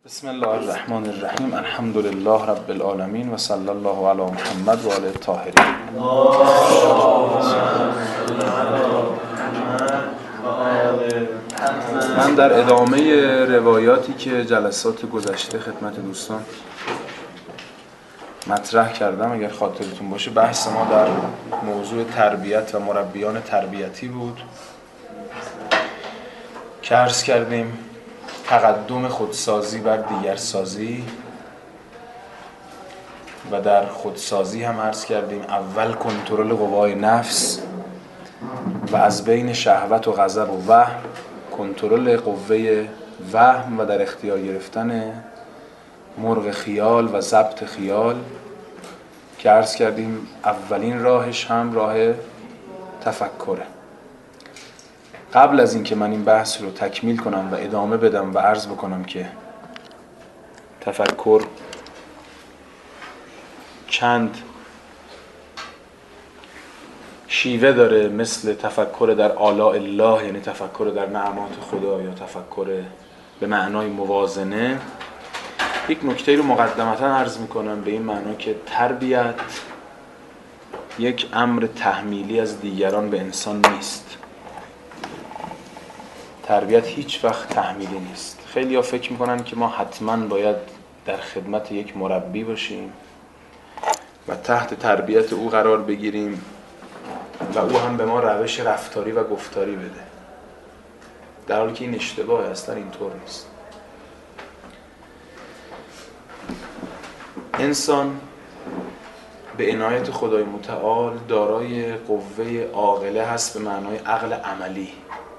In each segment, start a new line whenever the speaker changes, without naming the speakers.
بسم الله الرحمن الرحیم. الحمد لله رب العالمین و صلی الله علی محمد و آله الطاهرین. من در ادامه روایاتی که جلسات گذشته خدمت دوستان مطرح کردم، اگر خاطرتون باشه، بحث ما در موضوع تربیت و مربیان تربیتی بود که عرض کردیم تقدم خودسازی بر دیگرسازی، و در خودسازی هم عرض کردیم اول کنترل قوای نفس و از بین شهوت و غضب و وهم کنترل قوه وهم و در اختیار گرفتن مرغ خیال و ضبط خیال، که عرض کردیم اولین راهش هم راه تفکره. قبل از اینکه من این بحث رو تکمیل کنم و ادامه بدم و عرض بکنم که تفکر چند شیوه داره، مثل تفکر در آلاء الله، یعنی تفکر در نعمات خدا، یا تفکر به معنای موازنه، یک نکته رو مقدمتا عرض میکنم به این معنا که تربیت یک امر تحمیلی از دیگران به انسان نیست. تربیت هیچ وقت تحمیلی نیست. خیلی ها فکر میکنن که ما حتما باید در خدمت یک مربی باشیم و تحت تربیت او قرار بگیریم و او هم به ما روش رفتاری و گفتاری بده، در حالی که این اشتباهه. اصلا اینطور نیست. انسان به عنایت خدای متعال دارای قوه عاقله هست، به معنای عقل عملی.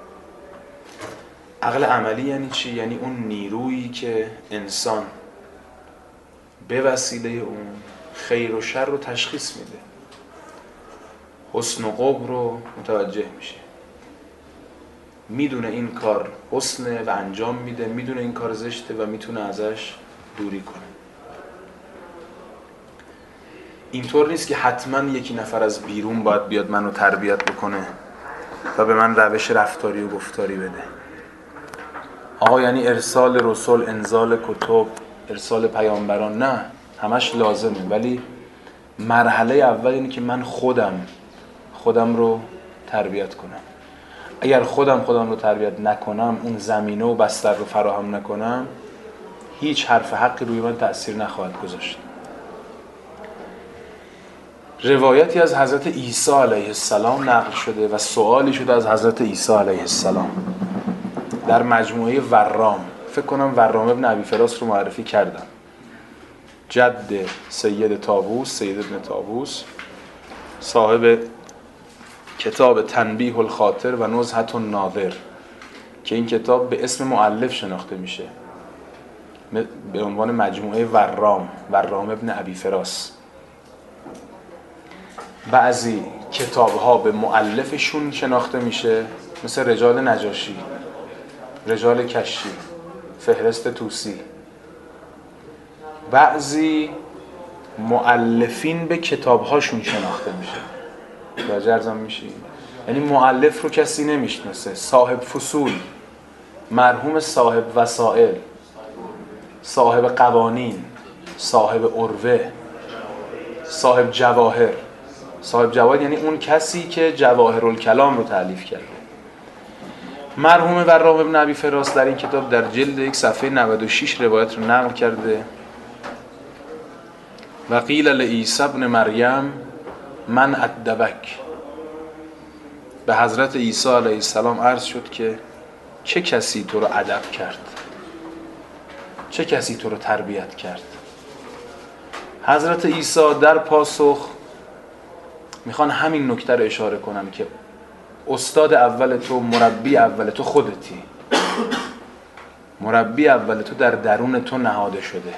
عقل عملی یعنی چی؟ یعنی اون نیرویی که انسان به وسیله اون خیر و شر رو تشخیص میده، حسن و قبح رو متوجه میشه، میدونه این کار حسنه و انجام میده، میدونه این کار زشته و میتونه ازش دوری کنه. اینطور نیست که حتما یکی نفر از بیرون باید بیاد منو تربیت بکنه و به من روش رفتاری و گفتاری بده. آقا یعنی ارسال رسول، انزال کتب، ارسال پیامبران، نه، همش لازمه، ولی مرحله اول اینه که من خودم رو تربیت کنم. اگر خودم رو تربیت نکنم، اون زمینه و بستر رو فراهم نکنم، هیچ حرف حقی روی من تأثیر نخواهد گذاشت. روایتی از حضرت عیسی علیه السلام نقل شده و سوالی شده از حضرت عیسی علیه السلام در مجموعه ورام. فکر کنم ورام ابن ابی فراس رو معرفی کردم، جد سید ابن طاووس، صاحب کتاب تنبیه الخاطر و نزهة الناظر، که این کتاب به اسم مؤلف شناخته میشه به عنوان مجموعه ورام ابن ابی فراس. بعضی کتاب‌ها به مؤلفشون شناخته میشه، مثل رجال نجاشی، رجال کشی، فهرست توسی. بعضی مؤلفین به کتاب‌هاشون شناخته میشه. راجع ارزم میشه، یعنی مؤلف رو کسی نمیشناسه، صاحب فصول، مرحوم صاحب وسائل، صاحب قوانین، صاحب عروه، صاحب جواهر. صاحب جواهر یعنی اون کسی که جواهرالکلام رو تألیف کرده. مرحوم ورام ابن ابی فراس در این کتاب در جلد 1 صفحه 96 روایت رو نقل کرده: و قیل لعیسی ابن مریم من ادبک. به حضرت عیسی علیه السلام عرض شد که چه کسی تو رو ادب کرد، چه کسی تو رو تربیت کرد. حضرت عیسی در پاسخ میخوان همین نکته رو اشاره کنن که استاد اول تو، مربی اول تو خودتی. مربی اول تو در درون تو نهاده شده.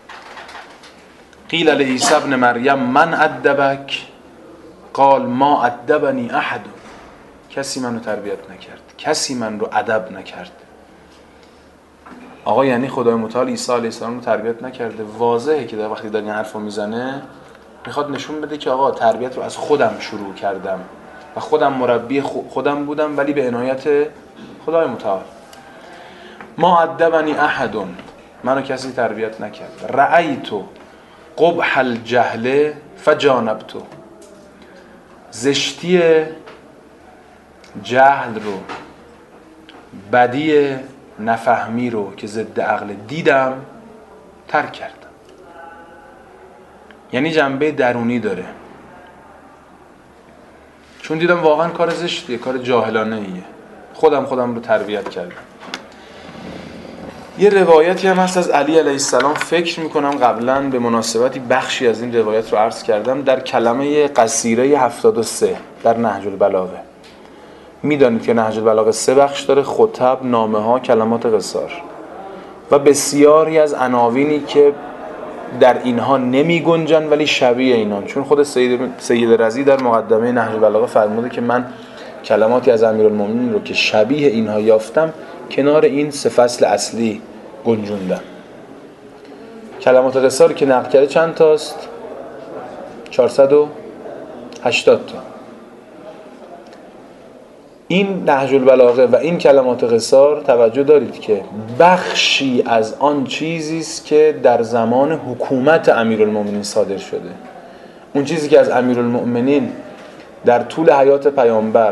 قیل لعیسی ابن مریم من ادبک قال ما ادبنی احد. کسی منو تربیت نکرد، کسی من رو ادب نکرد. آقا یعنی خدای متعال عیسی علیه السلام رو تربیت نکرده. واضحه که در وقتی داره این حرفو میزنه میخواد نشون بده که آقا تربیت رو از خودم شروع کردم و خودم مربی خودم بودم، ولی به عنایت خدای متعال. ما ادبنی احد منو کسی تربیت نکرد. رأیتو قبح الجهل فجانبتو، زشتی جهل رو، بدی نفهمی رو که ضد عقل دیدم، ترک کردم. یعنی جنبه درونی داره، چون دیدم واقعا کار زشتیه، کار جاهلانه ایه، خودم رو تربیت کردم. یه روایتی هم هست از علی علیه السلام، فکر میکنم قبلا به مناسبتی بخشی از این روایت رو عرض کردم، در کلمه قصیره 73 در نهج البلاغه. میدانید که نهج البلاغه 3 بخش داره: خطب، نامه ها، کلمات قصار، و بسیاری از عناوینی که در اینها نمی گنجن ولی شبیه اینان. چون خود سید رضی در مقدمه نهج البلاغه فرموده که من کلماتی از امیرالمومنین رو که شبیه اینها یافتم کنار این 3 فصل اصلی گنجوندم. کلمات قصار که نقل کرده چند تاست؟ 480 تا. این نهج البلاغه و این کلمات قصار، توجه دارید که بخشی از آن چیزی است که در زمان حکومت امیرالمومنین صادر شده. اون چیزی که از امیرالمومنین در طول حیات پیامبر،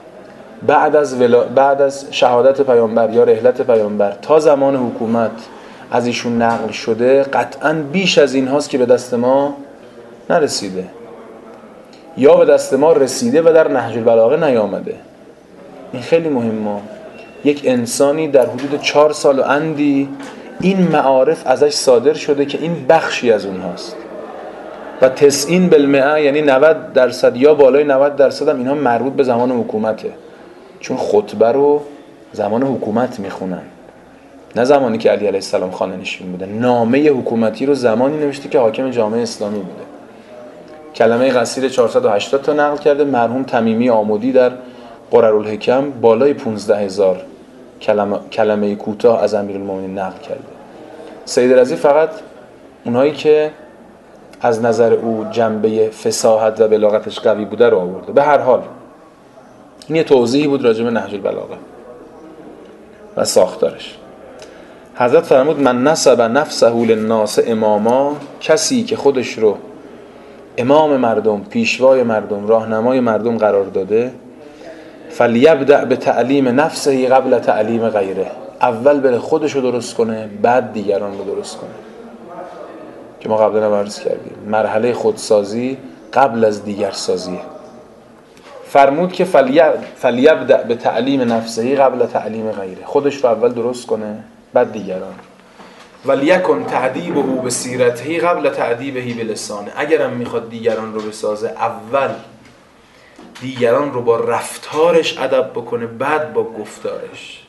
بعد از شهادت پیامبر یا رحلت پیامبر تا زمان حکومت از ایشون نقل شده، قطعاً بیش از این هاست که به دست ما نرسیده یا به دست ما رسیده و در نهج البلاغه نیامده. این خیلی مهمه. یک انسانی در حدود 4 سال و اندی این معارف ازش صادر شده که این بخشی از اون هاست و 90% یعنی 90% یا بالای 90% هم اینها مربوط به زمان حکومته، چون خطبه رو زمان حکومت میخونن، نه زمانی که علی علیه السلام خانه نشین بوده. نامه حکومتی رو زمانی نوشته که حاکم جامعه اسلامی بوده. کلمه قصیر 480 تا نقل کرده. مرحوم تمیمی آمودی در قررالحکم بالای 15,000 کلمه کوتاه از امیرالمومنین نقل کرده. سید رضی فقط اونایی که از نظر او جنبه فصاحت و بلاغتش قوی بوده رو آورده. به هر حال این یه توضیحی بود راجع به نهج البلاغه و ساختارش. حضرت فرمود من نسب نفسه للناس اماما، کسی که خودش رو امام مردم، پیشوای مردم، راهنمای مردم قرار داده، فلیبدأ به تعلیم نفسه قبل تعلیم غیره، اول بره خودش رو درست کنه بعد دیگران رو درست کنه، که ما قبلا هم عرض کردیم مرحله خودسازی قبل از دیگر سازیه. فرمود که فلیبدأ به تعلیم نفسه قبل تعلیم غیره، خودش رو اول درست کنه بعد دیگران. ولیکن تعدیبه بسیرته قبل تعدیبه بلسانه، اگرم میخواد دیگران رو بسازه اول دیگران رو با رفتارش ادب بکنه بعد با گفتارش.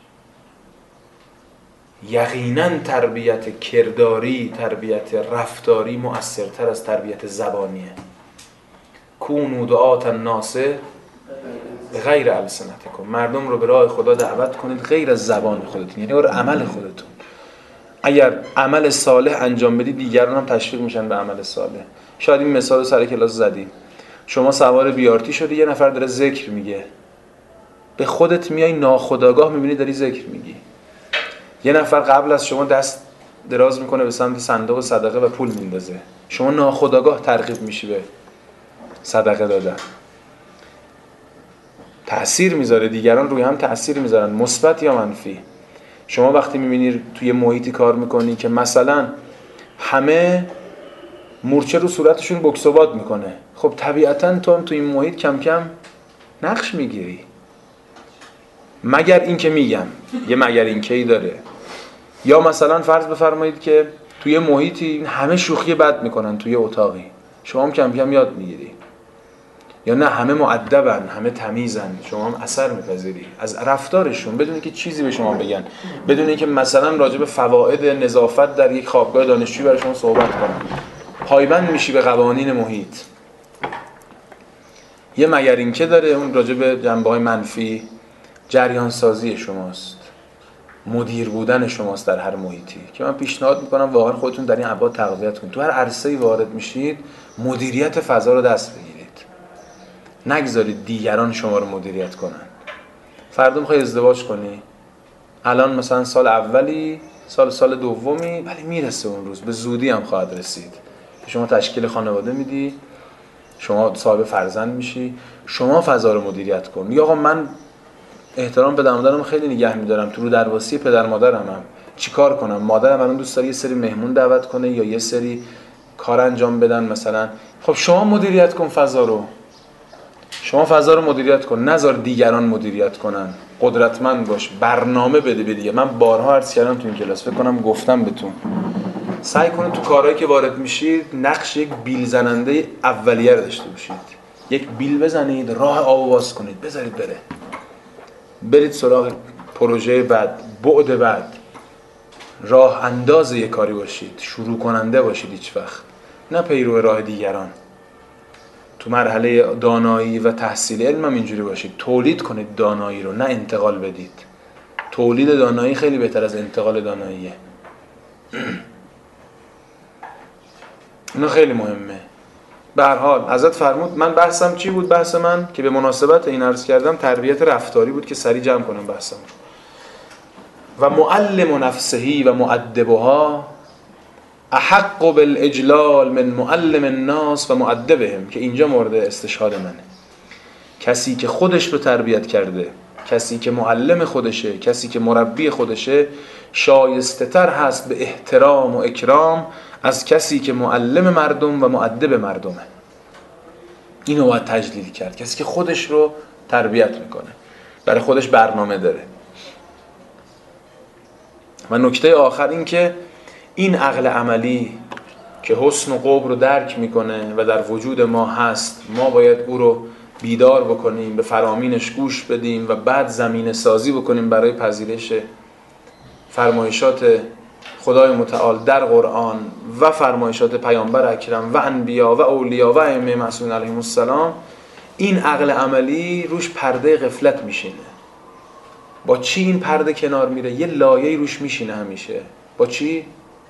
یقینا تربیت کرداری، تربیت رفتاری مؤثرتر از تربیت زبانیه. کونوا دعاة الناس غیر السنتکم، مردم رو به راه خدا دعوت کنید غیر از زبان خودتون، یعنی بر عمل خودتون. اگر عمل صالح انجام بدید دیگران هم تشویق میشن به عمل صالح. شاید این مثال رو سر کلاس زدیم. شما سوار بیارتی شدی، یه نفر داره ذکر میگه، به خودت میای ناخودآگاه میبینی داری ذکر میگی. یه نفر قبل از شما دست دراز میکنه به سمت صندوق صدقه و پول میندازه، شما ناخودآگاه ترغیب میشی به صدقه دادن. تأثیر میذاره، دیگران روی هم تأثیر میذارن، مثبت یا منفی. شما وقتی میبینی توی محیطی کار میکنی که مثلا همه مورچه رو صورتشون بکسوات میکنه، خب طبیعتاً تو هم توی این محیط کم کم نقش میگیری. مگر این که میگم یه مگر این کی داره. یا مثلا فرض بفرمایید که توی محیطی همه شوخی بد میکنن توی اتاقی، شما هم کم کم یاد میگیری. یا نه همه مؤدبن، همه تمیزن، شما هم اثر میپذیری از رفتارشون بدون اینکه چیزی به شما بگن، بدون اینکه مثلا راجع به فواید نظافت در یک خوابگاه دانشجویی برای شما صحبت کنن. پایبند میشی به قوانین محیط. یه مگر اینکه داره، اون راجع به جنبه‌های منفی، جریان سازی شماست، مدیر بودن شماست در هر محیطی، که من پیشنهاد میکنم واقعا خودتون در این ابعاد تقویت کنید. تو هر عرصه‌ای وارد میشید مدیریت فضا رو دست بگیرید، نگذارید دیگران شما رو مدیریت کنن. فردا میخوای ازدواج کنی، الان مثلا سال اولی سال دومی، ولی میرسه اون روز، به زودی هم خواهد رسید. شما تشکیل خانواده میدی، شما صاحب فرزند میشی، شما فضا رو مدیریت کن. یا آقا من احترام پدر مادرم خیلی نگه میدارم، تو رو درواسی پدر مادرمم، چیکار کنم؟ مادرم الان دوست داره یه سری مهمون دعوت کنه یا یه سری کار انجام بدن مثلا. خب شما مدیریت کن فضا رو، شما فضا رو مدیریت کن، نذار دیگران مدیریت کنن. قدرتمند باش، برنامه بده به دیگه. من بارها عرض کردم تو این کلاس، فکر کنم گفتم بهتون، سعی کنید تو کارهایی که وارد میشید نقش یک بیل زننده اولیه رو داشته باشید. یک بیل بزنید، راه آب باز کنید، بذارید بره، برید سراغ پروژه بعد، بعد بعد. راه انداز یک کاری باشید، شروع کننده باشید هیچ وقت، نه پیرو راه دیگران. تو مرحله دانایی و تحصیل علم هم اینجوری باشید، تولید کنید دانایی رو، نه انتقال بدید. تولید دانایی خیلی بهتر از انتقال داناییه. اینا خیلی مهمه. به هر حال حضرت فرمود، من بحثم چی بود؟ بحث من که به مناسبت این عرض کردم تربیت رفتاری بود که سریع جمع کنم بحثم. و معلم نفسهی و مؤدبها احق بالاجلال من معلم الناس و مؤدبهم، که اینجا مورد استشهاد منه. کسی که خودش رو تربیت کرده، کسی که معلم خودشه، کسی که مربی خودشه، شایسته تر هست به احترام و اکرام از کسی که معلم مردم و مؤدب مردمه. اینو باید تجلیل کرد. کسی که خودش رو تربیت میکنه، برای خودش برنامه داره. و نکته آخر این که این عقل عملی که حسن و قبح رو درک میکنه و در وجود ما هست، ما باید او رو بیدار بکنیم، به فرامینش گوش بدیم و بعد زمینه سازی بکنیم برای پذیرش فرمایشات خدای متعال در قرآن و فرمایشات پیامبر اکرم و انبیا و اولیا و ائمه معصومین علیهم السلام. این عقل عملی روش پرده غفلت میشینه. با چی این پرده کنار میره؟ یه لایه‌ای روش میشینه همیشه. با چی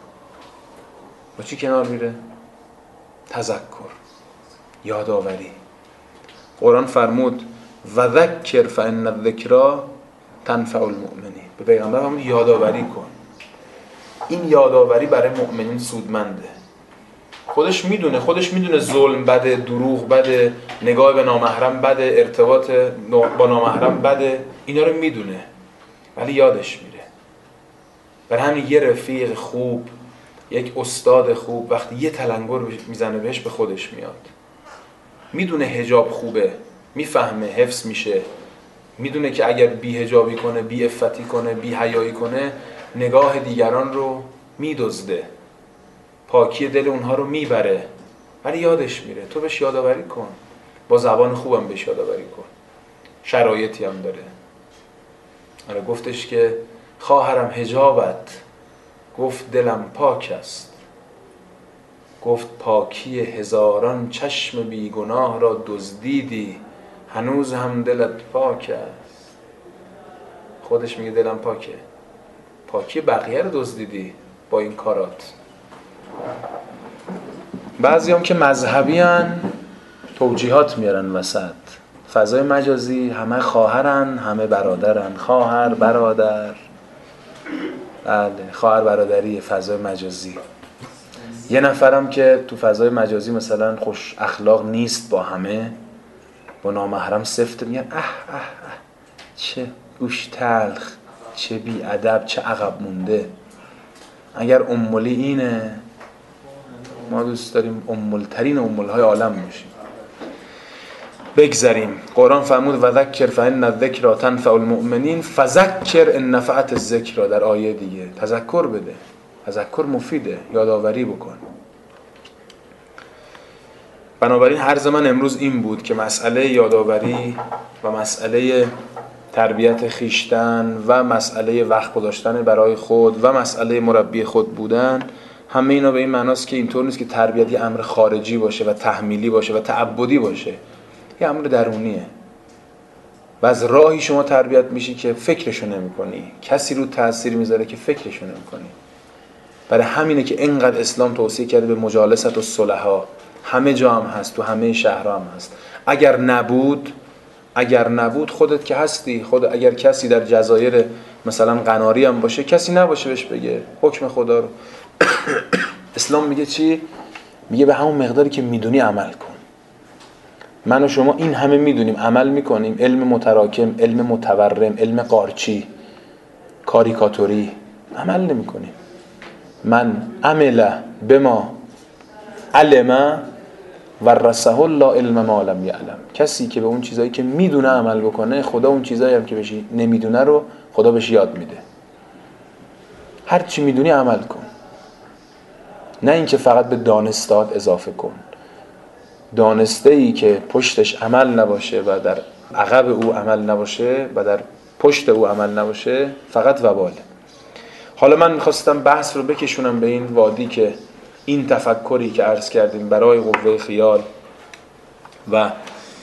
کنار میره؟ تذکر، یادآوری. قرآن فرمود و ذکر فان الذکری تنفع المؤمنین. به پیغمبر فرمود یادآوری کن. این یادآوری برای مؤمنین سودمنده. خودش میدونه ظلم بده، دروغ بده، نگاه به نامحرم بده، ارتباط با نامحرم بده، اینا رو میدونه، ولی یادش میره. برای همین یه رفیق خوب، یک استاد خوب وقتی یه تلنگر میزنه بهش، به خودش میاد. میدونه حجاب خوبه، میفهمه، حفظ میشه. میدونه که اگر بی حجابی کنه، بی عفتی کنه، بی حیایی کنه، نگاه دیگران رو میدزده، پاکی دل اونها رو میبره، ولی یادش میره. تو بهش یادآوری کن، با زبان خوبم بهش یادآوری کن. شرایطی هم داره. آره گفتش که خواهرم حجابت، گفت دلم پاک است. گفت پاکی هزاران چشم بیگناه را دزدیدی، هنوز هم دلت پاک است. خودش میگه دلم پاکه، پاکی بقیه رو دزدیدی با این کارات. بعضی هم که مذهبی هن توجیهات میارن وسط. فضای مجازی همه خواهرن، همه برادرن. خواهر برادر، بله خواهر برادری فضای مجازی. یه نفرم که تو فضای مجازی مثلا خوش اخلاق نیست با همه، با نامحرم سفته، میگن چه گوش تلخ، چه بی ادب، چه عقب مونده. اگر امولی اینه، ما دوست داریم امولترین امولهای عالم باشیم. بگذاریم. قرآن فرمود و ذکر فان الذکر تنفع المؤمنین فذکر ان نفعت الذکر. در آیه دیگه تذکر بده، تذکر مفیده، یادآوری بکن. بنابراین عرض من امروز این بود که مسئله یادآوری و مسئله تربیت خیشتن و مسئله وقت گذاشتن برای خود و مسئله مربی خود بودن، همه اینا به این معناست که اینطور نیست که تربیت یه امر خارجی باشه و تحمیلی باشه و تعبدی باشه. یه امر درونیه و از راهی شما تربیت میشی که فکرشو نمی کنی. کسی رو تأثیر میذاره که فکرشو نمی کنی. برای همینه که اینقدر اسلام توصیه کرده به مجالست الصلحا. همه جا هم هست، تو همه شهرها هم هست. اگر نبود خودت که هستی. خود اگر کسی در جزایر مثلا قناری هم باشه کسی نباشه بهش بگه حکم خدا رو. اسلام میگه چی؟ میگه به همون مقداری که میدونی عمل کن. من و شما این همه میدونیم عمل میکنیم، علم متراکم، علم متورم، علم قارچی، کاریکاتوری، عمل نمیکنیم. من عمل بما علم ورثه الله علم ما لم یعلم. کسی که به اون چیزایی که میدونه عمل بکنه، خدا اون چیزایی هم که بهش نمیدونه رو خدا بهش یاد میده. هر چی میدونی عمل کن، نه اینکه فقط به دانستهات اضافه کن. دانسته ای که پشتش عمل نباشه و در عقب او عمل نباشه و در پشت او عمل نباشه فقط وباله. حالا من میخواستم بحث رو بکشونم به این وادی که این تفکری که عرض کردیم برای قوه خیال و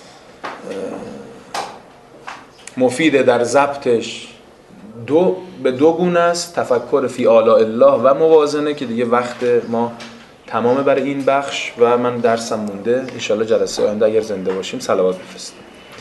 مفید در ضبطش به دو گونه است: تفکر فی آلاء الله و موازنه، که دیگه وقت ما تمامه برای این بخش و من درسم مونده. انشالله جلسه آینده اگر زنده باشیم صلوات بفرستیم.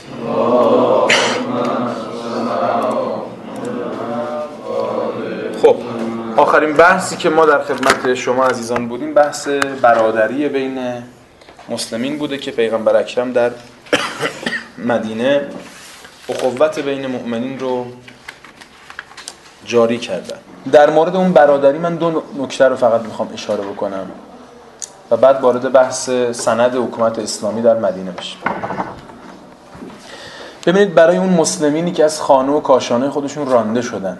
خب آخرین بحثی که ما در خدمت شما عزیزان بودیم بحث برادری بین مسلمین بوده که پیغمبر اکرم در مدینه اخوت بین مؤمنین رو جاری کردن. در مورد اون برادری من دو نکته رو فقط میخوام اشاره بکنم و بعد وارد بحث سند حکومت اسلامی در مدینه بشیم. ببینید برای اون مسلمینی که از خانه و کاشانه خودشون رانده شدن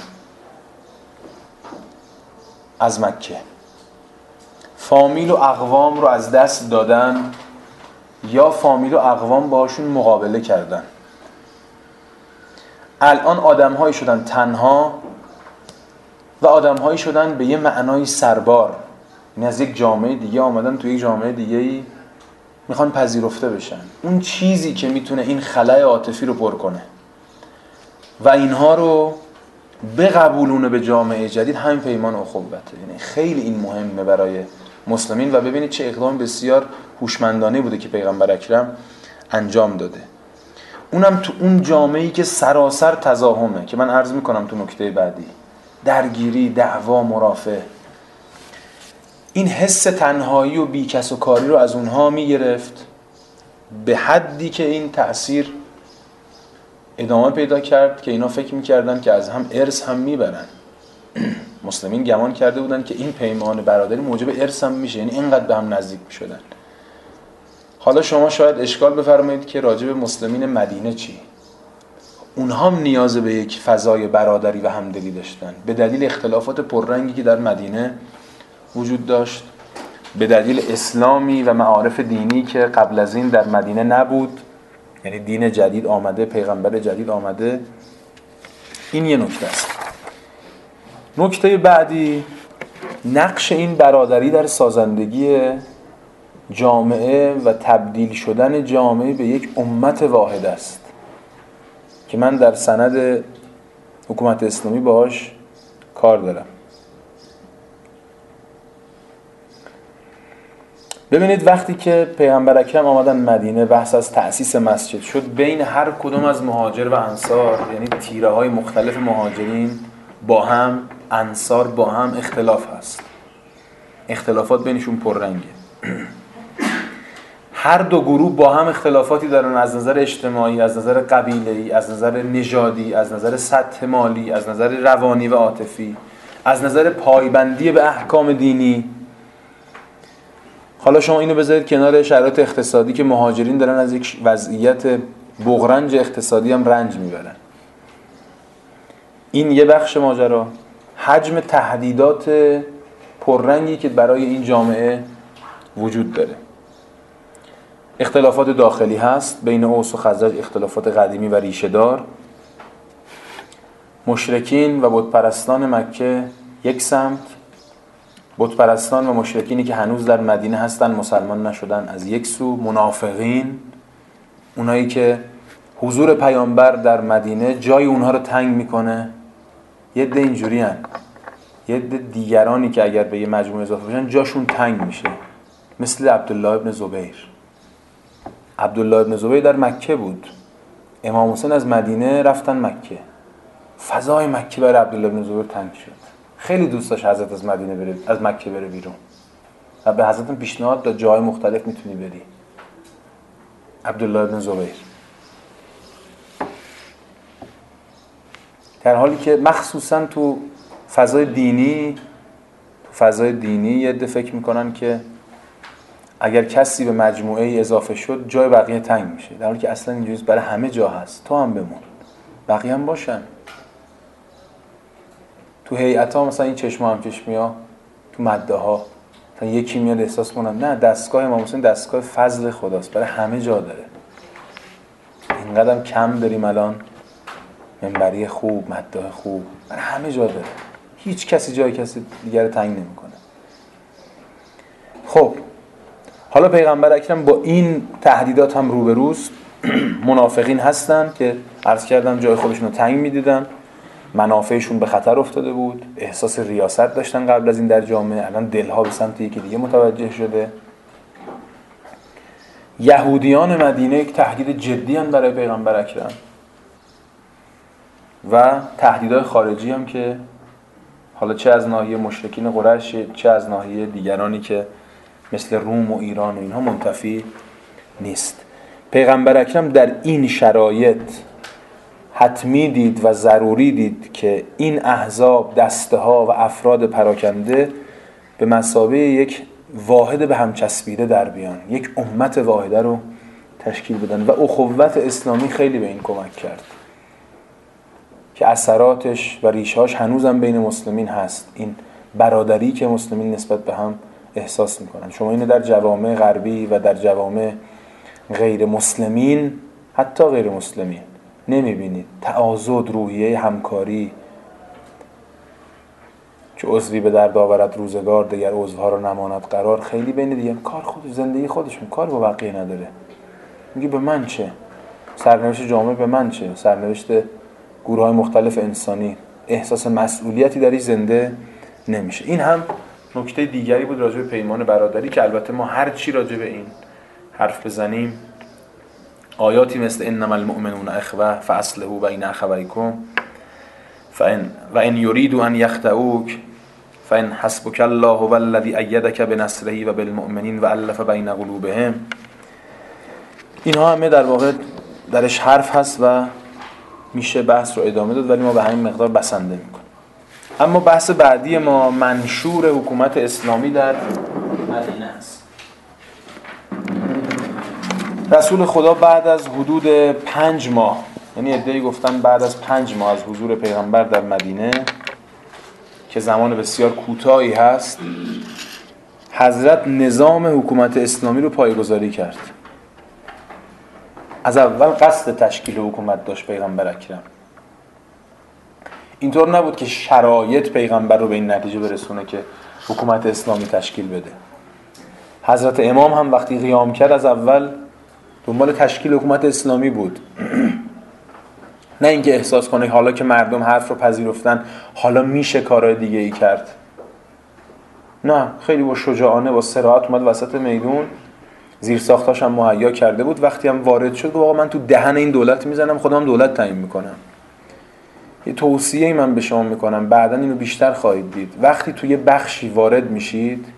از مکه، فامیل و اقوام رو از دست دادن یا فامیل و اقوام باشون مقابله کردن، الان آدم‌هایی شدن تنها و آدم‌هایی شدن به یه معنای سربار، یعنی از یک جامعه دیگه آمدن تو یک جامعه دیگه‌ای میخوان پذیرفته بشن. اون چیزی که میتونه این خلأ عاطفی رو پر کنه و اینها رو بقبولونه به جامعه جدید همین پیمان اخوته. یعنی خیلی این مهمه برای مسلمین و ببینید چه اقدام بسیار هوشمندانه بوده که پیغمبر اکرم انجام داده. اونم تو اون جامعه‌ای که سراسر تزاهمه که من عرض میکنم تو نکته بعدی، درگیری، دعوا، مرافع. این حس تنهایی و بیکس و کاری رو از اونها میگرفت به حدی که این تأثیر ادامه پیدا کرد که اینا فکر میکردن که از هم ارث هم میبرن. مسلمین گمان کرده بودن که این پیمان برادری موجب ارث هم میشه، یعنی اینقدر به هم نزدیک میشدن. حالا شما شاید اشکال بفرمایید که راجع به مسلمین مدینه چی؟ اونها هم نیاز به یک فضای برادری و همدلی داشتن به دلیل اختلافات پررنگی که در مدینه وجود داشت، به دلیل اسلامی و معارف دینی که قبل از این در مدینه نبود، یعنی دین جدید آمده، پیغمبر جدید آمده. این یه نکته است. نکته بعدی نقش این برادری در سازندگی جامعه و تبدیل شدن جامعه به یک امت واحد است که من در سند حکومت اسلامی باهاش کار دارم. ببینید وقتی که پیغمبر اکرم آمدن مدینه، بحث از تأسیس مسجد شد، بین هر کدوم از مهاجر و انصار، یعنی تیره های مختلف مهاجرین با هم، انصار با هم اختلاف هست. اختلافات بینشون پررنگه. هر دو گروه با هم اختلافاتی دارن، از نظر اجتماعی، از نظر قبیله‌ای، از نظر نژادی، از نظر سطح مالی، از نظر روانی و عاطفی، از نظر پایبندی به احکام دینی. حالا شما اینو بذارید کنار شرایط اقتصادی که مهاجرین دارن از یک وضعیت بغرنج اقتصادی هم رنج میبرن. این یه بخش ماجرا. حجم تهدیدات پررنگی که برای این جامعه وجود داره. اختلافات داخلی هست بین اوس و خزرج، اختلافات قدیمی و ریشه دار. مشرکین و بتپرستان مکه یک سمت، بتپرستان و مشرکینی که هنوز در مدینه هستن مسلمان نشدن از یک سو، منافقین، اونایی که حضور پیامبر در مدینه جای اونها رو تنگ میکنه. یه عده اینجوری هن، یه عده دیگرانی که اگر به یه مجموعه اضافه بشن جاشون تنگ میشه، مثل عبدالله ابن زبیر. عبدالله ابن زبیر در مکه بود، امام حسین از مدینه رفتن مکه. فضای مکه برای عبدالله بن زبیر تنگ شد. خیلی دوست داشت حضرت از مکه بره بیرون و به حضرت پیشنهاد داد جاهای مختلف میتونی بری. عبدالله بن زبیر در حالی که مخصوصا تو فضای دینی یه عده فکر میکنن که اگر کسی به مجموعه ای اضافه شد جای بقیه تنگ میشه، در حالی که اصلا اینجوریه، برای همه جا هست. تو هم بمون، بقیه هم باشن. تو هیئت‌ها مثلا این چشم هم چشمیا، تو مده ها تا یکی میاد احساس کنن نه دستگاه امام حسین دستگاه فضل خداست، برای همه جا داره. اینقدر کم داریم الان منبری خوب، مده خوب، برای همه جا داره. هیچ کسی جای کسی دیگر تنگ نمیکنه. خب حالا پیغمبر اکرم با این تهدیدات هم روبروست. منافقین هستن که عرض کردم جای خودشون رو تنگ میدیدن، منافعشون به خطر افتاده بود، احساس ریاست داشتن قبل از این در جامعه، الان دلها به سمت یکی دیگه متوجه شده. یهودیان مدینه یک تهدید جدی هم برای پیغمبر اکرم و تهدیدهای خارجی هم که حالا چه از ناحیه مشرکین قریش چه از ناحیه دیگرانی که مثل روم و ایران و اینها منتفی نیست. پیغمبر اکرم در این شرایط حتمی دید و ضروری دید که این احزاب، دسته ها و افراد پراکنده به مثابه یک واحد به هم چسبیده در بیان، یک امت واحده رو تشکیل بدن و اخوت اسلامی خیلی به این کمک کرد که اثراتش و ریشه‌هاش هنوزم بین مسلمین هست. این برادری که مسلمین نسبت به هم احساس میکنن. شما اینو در جوامع غربی و در جوامع غیر مسلمین، حتی غیر مسلمین نمیبینید. تعاضد، روحیه همکاری، که عضوی به درد آورد روزگار دیگر عضوها رو نماند قرار، خیلی بین دیگه کار خود زندگی خودشون، کار با بقیه نداره. میگه به من چه؟ سرنوشت جامعه به من چه؟ سرنوشت گروه‌های مختلف انسانی، احساس مسئولیتی در این زنده نمیشه. این هم نکته دیگری بود راجع به پیمان برادری که البته ما هر چی راجع به این حرف بزنیم، آیاتی مثل انما المؤمنون اخوه فاصلحوا بین اخویکم و ان یریدوا ان یخدعوک فان حسبک الله هو الذی ایدک بنصره و بالمؤمنین و الف بین قلوبهم. اینها همه در واقع درش حرف هست و میشه بحث رو ادامه داد، ولی ما به همین مقدار بسنده میکنیم. اما بحث بعدی ما منشور حکومت اسلامی در مدینه است. رسول خدا بعد از حدود 5 ماه، یعنی عده‌ای گفتن بعد از 5 ماه از حضور پیغمبر در مدینه که زمان بسیار کوتاهی هست، حضرت نظام حکومت اسلامی رو پایه‌گذاری کرد. از اول قصد تشکیل حکومت داشت پیغمبر اکرم. اینطور نبود که شرایط پیغمبر رو به این نتیجه برسونه که حکومت اسلامی تشکیل بده. حضرت امام هم وقتی قیام کرد از اول دنبال تشکیل حکومت اسلامی بود. نه اینکه احساس کنه حالا که مردم حرف رو پذیرفتن حالا میشه کارهای دیگه ای کرد. نه، خیلی با شجاعانه با صراحت اومد وسط میدون، زیر ساختاش هم مهیا کرده بود. وقتی هم وارد شد گفت آقا من تو دهن این دولت میزنم، خودم دولت تعیین میکنم. یه توصیه‌ای من به شما میکنم، بعداً اینو بیشتر خواهید دید. وقتی توی یه بخشی وارد میشید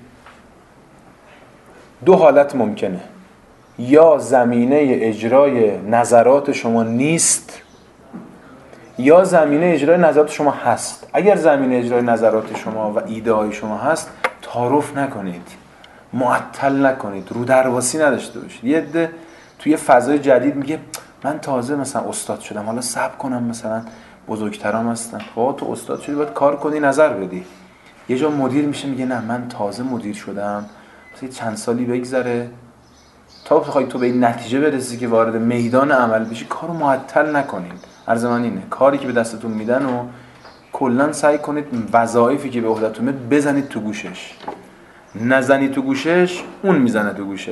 2 حالت ممکنه: یا زمینه اجرای نظرات شما نیست یا زمینه اجرای نظرات شما هست. اگر زمینه اجرای نظرات شما و ایده های شما هست، تعارف نکنید، معطل نکنید، رو درواسی نداشته باشید. یه عده توی فضای جدید میگه من تازه مثلا استاد شدم، حالا صبر کنم مثلا بزرگترام هستن. خب تو استاد شدی باید کار کنی، نظر بدی. یه جا مدیر میشه میگه نه من تازه مدیر شدم، مثلا چند سالی بگذره تا بخوای تو به این نتیجه برسی که وارد میدان عمل بشی. کارو معطل نکنید. عرض من اینه، کاری که به دستتون میدن و کلا سعی کنید وظایفی که به عهده‌تون میاد بزنید تو گوشش. نزنی تو گوشش، اون میزنه تو گوشت.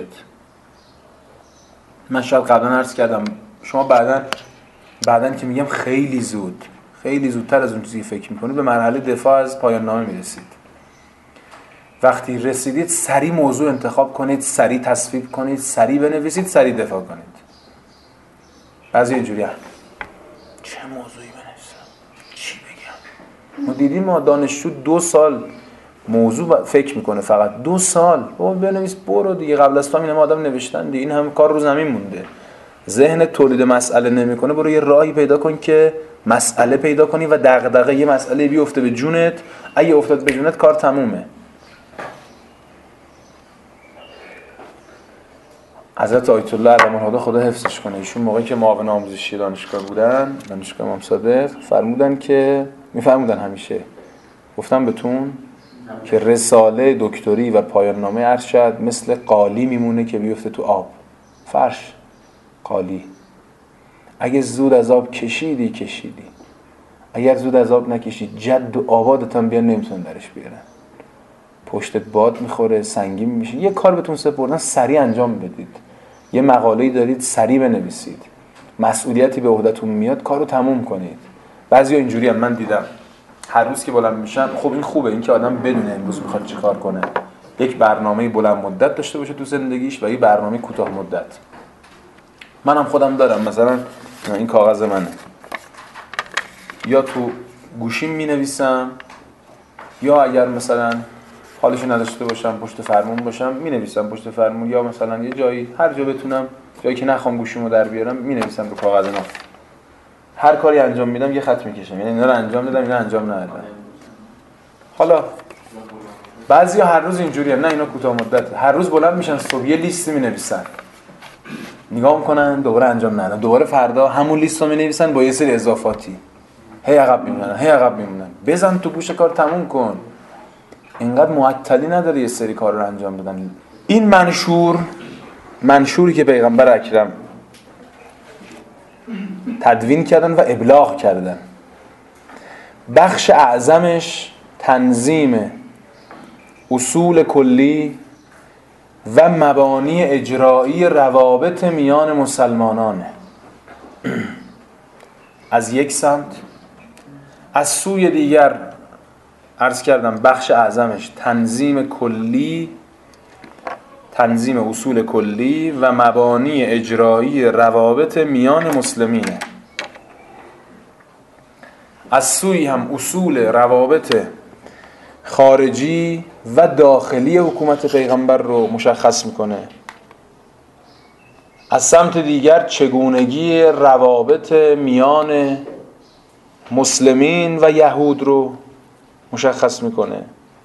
من شاید قبلا عرض کردم، شما بعدن که میگم خیلی زودتر از اون چیزی فکر میکنید به مرحله دفاع از پایان نامه میرسید. وقتی رسیدید سریع موضوع انتخاب کنید، سریع تصویب کنید، سریع بنویسید، سریع دفاع کنید. بعضی اینجوری چه موضوعی بنویسم، ما دیدیم ما دانشجو 2 سال موضوع فکر میکنه، فقط 2 سال بابا بنویس برو دیگه، قبل از تو این همه آدم نوشتن دیگه، این همه کار رو زمین مونده. ذهن تولید مسئله نمیکنه، برو یه راهی پیدا کن که مسئله پیدا کنی و دغدغه یه مسئله بیفته به جونت، اگه افتاد به جونت کار تمومه. حضرت آیت الله علم‌الهدی خدا حفظش کنه، ایشون موقعی که معاون آموزشی دانشگاه بودن، دانشگاه امام صادق، فرمودن که میفرمودن همیشه، گفتم بهتون که رساله دکتری و پایان نامه ارشد مثل قالی میمونه که بیفته تو آب، فرش قالی. اگه زود از آب کشیدی، اگر زود از آب نکشید جد و آبادت هم بیان نمیتونن درش بیارن، پشتت باد میخوره، سنگین میشه. یه کار بهتون سپردن سریع انجام بدید، یه مقاله‌ای دارید سریع بنویسید، مسئولیتی به عهده‌تون میاد کارو تموم کنید. بعضیا اینجوری هم من دیدم هر روز که بلند میشن، خب این خوبه، این که آدم بدونه امروز میخواد چیکار کنه، یک برنامه بلند مدت داشته باشه تو زندگیش و یک برنامه کوتاه مدت. منم خودم دارم، مثلا این کاغذ منه، یا تو گوشیم مینویسم، یا اگر مثلا حالشو نداشته باشم پشت فرمون باشم مینویسم پشت فرمون، یا مثلا یه جایی هر جا بتونم، جایی که نخوام گوشیمو در بیارم مینویسم رو کاغذ نو. هر کاری انجام میدم یه خط میکشم، یعنی اینا رو انجام دادم، اینا انجام ندادم. حالا بعضیا هر روز اینجوریه، نه اینا کوتاه مدت، هر روز بلند میشن صبح یه لیست مینویسن، نگاه میکنن دوباره انجام ندادن، دوباره فردا همون لیست رو مینویسن با یه سری اضافاتی، هی عقب میمونن. بزن تو گوش کار تموم کن، اینقدر معطلی نداره یه سری کار رو انجام دادن. این منشوری که پیغمبر اکرم تدوین کردن و ابلاغ کردن، بخش اعظمش تنظیم اصول کلی و مبانی اجرایی روابط میان مسلمانانه. از یک سمت، از سوی دیگر عرض کردم بخش اعظمش تنظیم اصول کلی و مبانی اجرایی روابط میان مسلمینه. از سوی هم اصول روابط خارجی و داخلی حکومت پیغمبر رو مشخص میکنه. از سمت دیگر چگونگی روابط میان مسلمین و یهود رو مشخص میکنه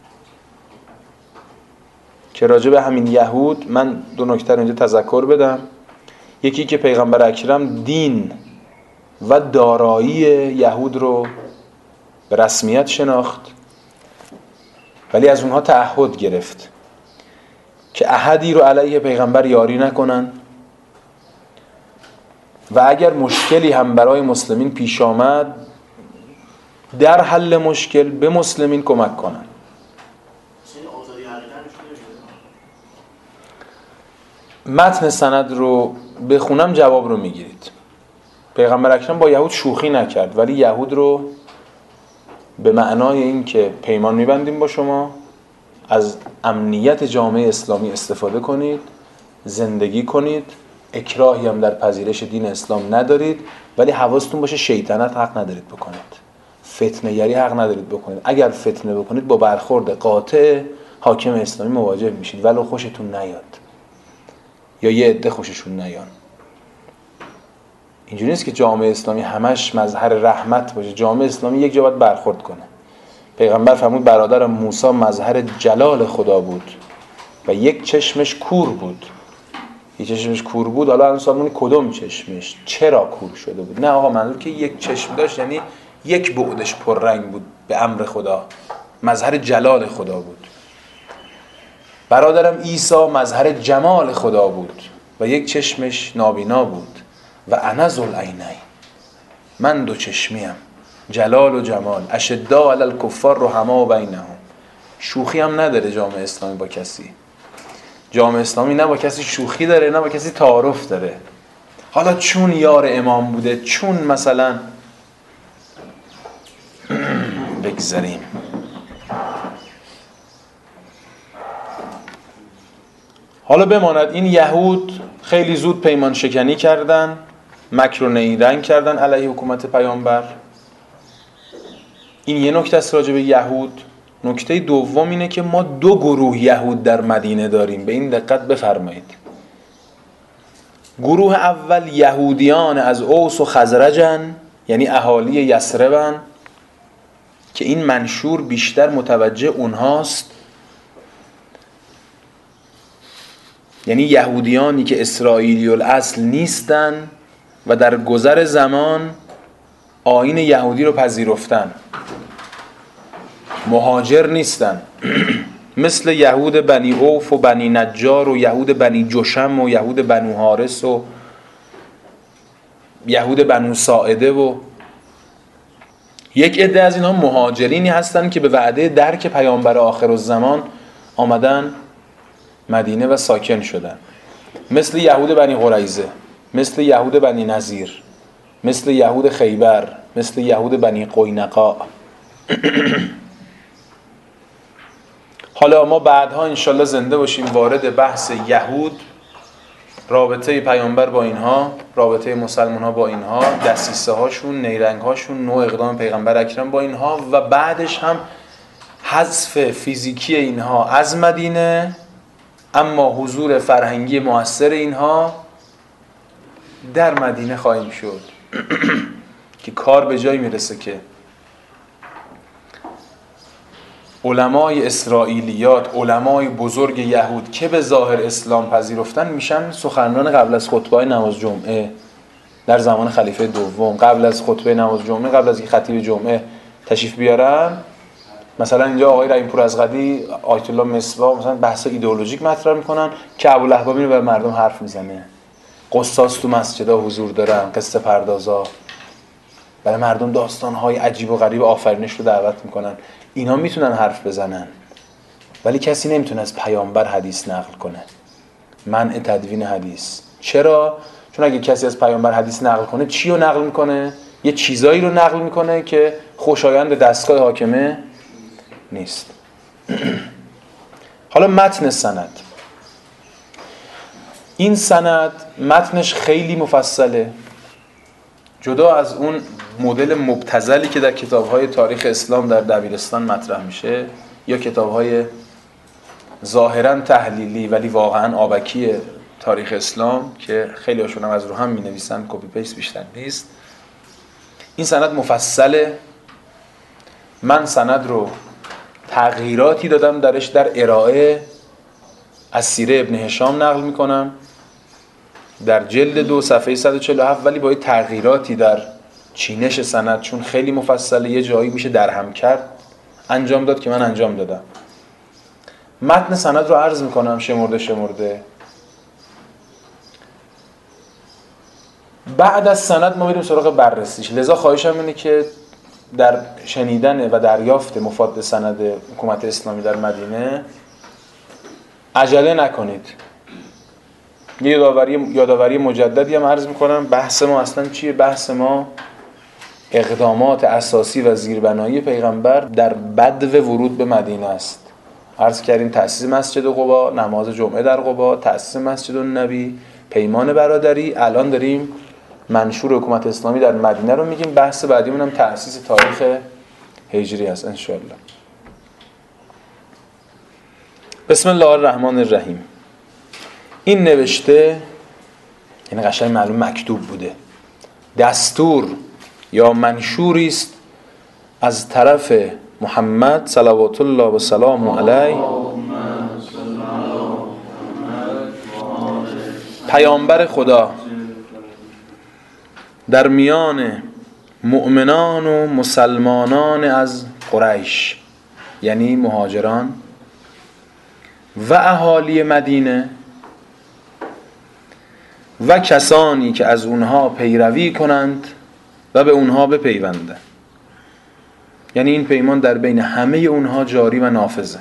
که راجع به همین یهود من 2 نکته اینجا تذکر بدم. یکی که پیغمبر اکرم دین و دارایی یهود رو به رسمیت شناخت، ولی از اونها تعهد گرفت که احدی رو علیه پیغمبر یاری نکنن و اگر مشکلی هم برای مسلمین پیش آمد در حل مشکل به مسلمین کمک کنن. متن سند رو بخونم جواب رو میگیرید. پیغمبر اکرم با یهود شوخی نکرد، ولی یهود رو به معنای این که پیمان میبندیم با شما، از امنیت جامعه اسلامی استفاده کنید، زندگی کنید، اکراهی هم در پذیرش دین اسلام ندارید، ولی حواستون باشه شیطنت حق ندارید بکنید، فتنه گری حق ندارید بکنید. اگر فتنه بکنید با برخورد قاطع حاکم اسلامی مواجه میشید، ولو خوشتون نیاد یا یه عده خوششون نیان. اینجوری نیست که جامعه اسلامی همش مظهر رحمت باشه. جامعه اسلامی یک جا باید برخورد کنه. پیغمبر فرمود برادر موسی مظهر جلال خدا بود و یک چشمش کور بود. یک چشمش کور بود، حالا الان سوال اینه کدوم چشمش؟ چرا کور شده بود؟ نه آقا، منظور که یک چشم داشت یعنی یک بعدش پررنگ بود به امر خدا، مظهر جلال خدا بود. برادرم عیسی مظهر جمال خدا بود و یک چشمش نابینا بود. و انا ذوالعینین، من 2 چشمیم، جلال و جمال. اشداء علی الکفار رحماء بینهم. شوخی هم نداره جامعه اسلامی با کسی. جامعه اسلامی نه با کسی شوخی داره نه با کسی تعارف داره. حالا چون یار امام بوده، چون مثلا بگذاریم. حالا بماند این یهود خیلی زود پیمان شکنی کردن، مکر و نیرنگ کردن علیه حکومت پیامبر این یه نکته است راجع به یهود. نکته دوم اینه که ما 2 گروه یهود در مدینه داریم، به این دقت بفرمایید. گروه اول یهودیان از اوس و خزرجن، یعنی اهالی یثربن، که این منشور بیشتر متوجه اونهاست، یعنی یهودیانی که اسرائیلی الاصل نیستن و در گذر زمان آیین یهودی رو پذیرفتن، مهاجر نیستن مثل یهود بنی اوف و بنی نجار و یهود بنی جشم و یهود بنو حارس و یهود بنو ساعده. و یک عده از اینها مهاجرینی هستن که به وعده درک پیامبر آخرالزمان آمدن مدینه و ساکن شدن، مثل یهود بنی قریظه، مثل یهود بنی نذیر، مثل یهود خیبر، مثل یهود بنی قینقاع. حالا ما بعدها انشالله زنده باشیم وارد بحث یهود، رابطه پیامبر با اینها، رابطه مسلمان ها با اینها، دسیسه هاشون، نیرنگ هاشون، نوع اقدام پیغمبر اکرم با اینها، و بعدش هم حذف فیزیکی اینها از مدینه، اما حضور فرهنگی مؤثر اینها در مدینه خواهیم شد که کار به جایی میرسه که علمای اسرائیلیات، علمای بزرگ یهود که به ظاهر اسلام پذیرفتن، میشن سخنران قبل از خطبه نماز جمعه در زمان خلیفه دوم، قبل از خطبه نماز جمعه، قبل از این خطیب جمعه تشریف بیارن. مثلا اینجا آقای رحیم‌پور ازغدی، آیت الله مصباح مثلا بحث ایدئولوژیک مطرح میکنن که ابوالهب میره به مردم حرف میزنه، قصاص تو مسجدها حضور دارن، قصه پردازا برای مردم داستان‌های عجیب و غریب آفرینش رو دعوت میکنن. اینا میتونن حرف بزنن، ولی کسی نمیتونه از پیامبر حدیث نقل کنه. منع تدوین حدیث. چرا؟ چون اگه کسی از پیامبر حدیث نقل کنه، چی رو نقل میکنه؟ یه چیزایی رو نقل میکنه که خوشایند دستگاه حاکمه نیست. حالا متن سند. این سند متنش خیلی مفصله، جدا از اون مدل مبتذلی که در کتاب‌های تاریخ اسلام در دبیرستان مطرح میشه یا کتاب‌های ظاهراً تحلیلی ولی واقعاً آبکی تاریخ اسلام که خیلی هاشون هم از رو هم می‌نویسن، کپی پیست بیشتر نیست. این سند مفصله. من سند رو تغییراتی دادم درش در ارائه، از سیره ابن هشام نقل میکنم در جلد 2 صفحه 147، ولی با تغییراتی در چینش سند، چون خیلی مفصله، یه جایی میشه درهم کرد انجام داد که من انجام دادم. متن سند رو عرض میکنم شمرده. بعد از سند ما بریم سراغ بررسیش. لذا خواهشم اینه که در شنیدن و دریافت مفاد سند حکومت اسلامی در مدینه عجله نکنید. یه یادآوری مجددی هم عرض میکنم. بحث ما اصلا چیه؟ بحث ما اقدامات اساسی و زیربنایی پیغمبر در بدو ورود به مدینه است. عرض کردیم تأسیس مسجد قبا، نماز جمعه در قبا، تأسیس مسجد النبی، پیمان برادری. الان داریم منشور حکومت اسلامی در مدینه رو میگیم. بحث بعدیمون هم تأسیس تاریخ هجری است ان شاء الله. بسم الله الرحمن الرحیم. این نوشته، یعنی قشنگ معلوم مکتوب بوده، دستور یا منشوری است از طرف محمد صلوات الله و سلام علیه، پیامبر خدا، در میان مؤمنان و مسلمانان از قریش، یعنی مهاجران و اهالی مدینه و کسانی که از اونها پیروی کنند و به اونها بپیوندند. یعنی این پیمان در بین همه اونها جاری و نافذه.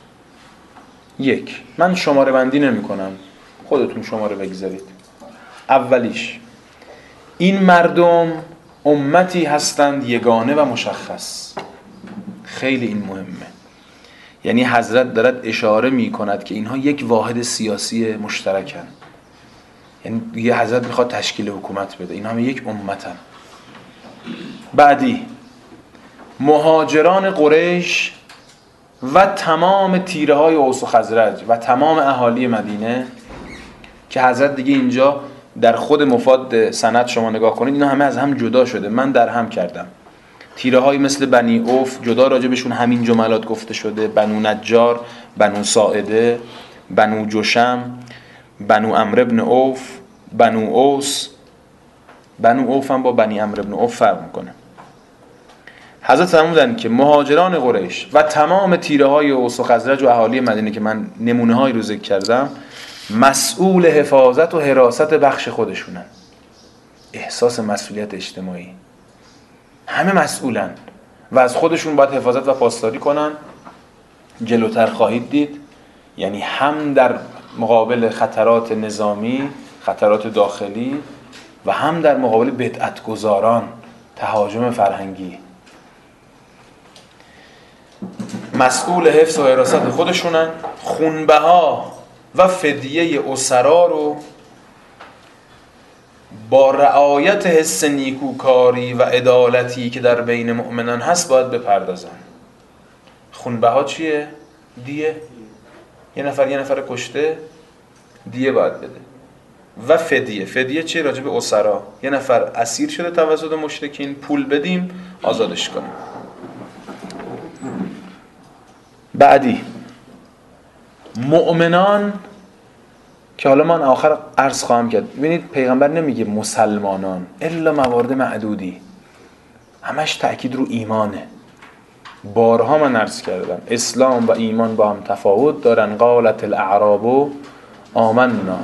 1. من شماره بندی نمی کنم، خودتون شماره بگذارید. اولیش، این مردم امتی هستند یگانه و مشخص. خیلی این مهمه. یعنی حضرت دارد اشاره می کند که اینها یک واحد سیاسی مشترکن. یعنی یه حضرت میخواد تشکیل حکومت بده، اینها همه یک امتن. بعدی، مهاجران قریش و تمام تیره های اوس و خزرج و تمام اهالی مدینه که حضرت دیگه اینجا در خود مفاد سند شما نگاه کنید اینا همه از هم جدا شده، من در هم کردم. تیره های مثل بنی اوف جدا راجبشون همین جملات گفته شده، بنو نجار، بنو ساعده، بنو جشم، بنو عمرو بن اوف، بنو اوس. بنو اوف هم با بنی عمرو بن اوف فرق میکنه. حضرت فرمودن که مهاجران قریش و تمام تیره های اوس و خزرج و اهالی مدینه که من نمونه هایی رو ذکر کردم مسئول حفاظت و حراست بخش خودشونن. احساس مسئولیت اجتماعی، همه مسئولن و از خودشون باید حفاظت و پاسداری کنن. جلوتر خواهید دید یعنی هم در مقابل خطرات نظامی، خطرات داخلی و هم در مقابل بدعتگزاران، تهاجم فرهنگی، مسئول حفظ و حراست خودشونن. خونبها و فدیه اسرا رو با رعایت حس نیکوکاری و عدالتی که در بین مؤمنان هست باید بپردازن. خونبها چیه؟ دیه. یه نفر کشته دیه باید بده. و فدیه چیه؟ راجع به اسرا، یه نفر اسیر شده توسط مشرکین، پول بدیم آزادش کنیم. بعدی مؤمنان که حالا من آخر عرض خواهم کرد. ببینید پیغمبر نمیگه مسلمانان الا موارد معدودی، همش تأکید رو ایمانه. بارها من عرض کردم اسلام و ایمان با هم تفاوت دارن. قالت الاعراب آمنا،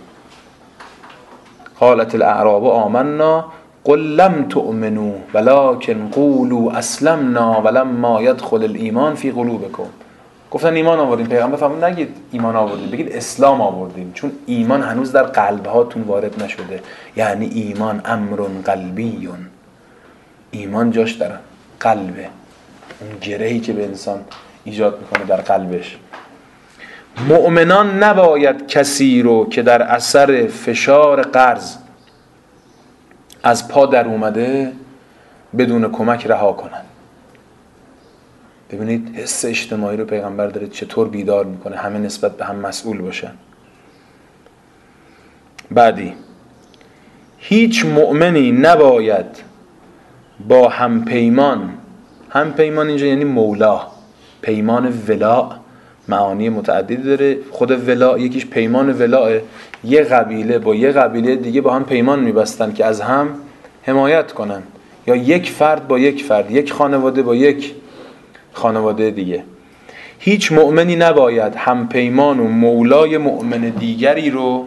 قالت الاعراب آمنا قل لم تؤمنوا ولكن قولوا اسلمنا ولما يدخل الايمان في قلوبكم. گفتن ایمان آوردیم. پیغمبر فرمود نگید ایمان آوردیم، بگید اسلام آوردیم، چون ایمان هنوز در قلب هاتون وارد نشده. یعنی ایمان امر قلبی، ایمان جاش در قلبه، اون گرهی که به انسان ایجاد میکنه در قلبش. مؤمنان نباید کسی رو که در اثر فشار قرض از پا در اومده بدون کمک رها کنن. ببینید حس اجتماعی رو پیغمبر داره چطور بیدار میکنه، همه نسبت به هم مسئول باشن. بعدی هیچ مؤمنی نباید با همپیمان اینجا یعنی مولا، پیمان ولا معانی متعددی داره. خود ولا یکیش پیمان ولاه، یه قبیله با یه قبیله دیگه با هم پیمان میبستن که از هم حمایت کنن، یا یک فرد با یک فرد، یک خانواده با یک خانواده دیگه. هیچ مؤمنی نباید همپیمان و مولای مؤمن دیگری رو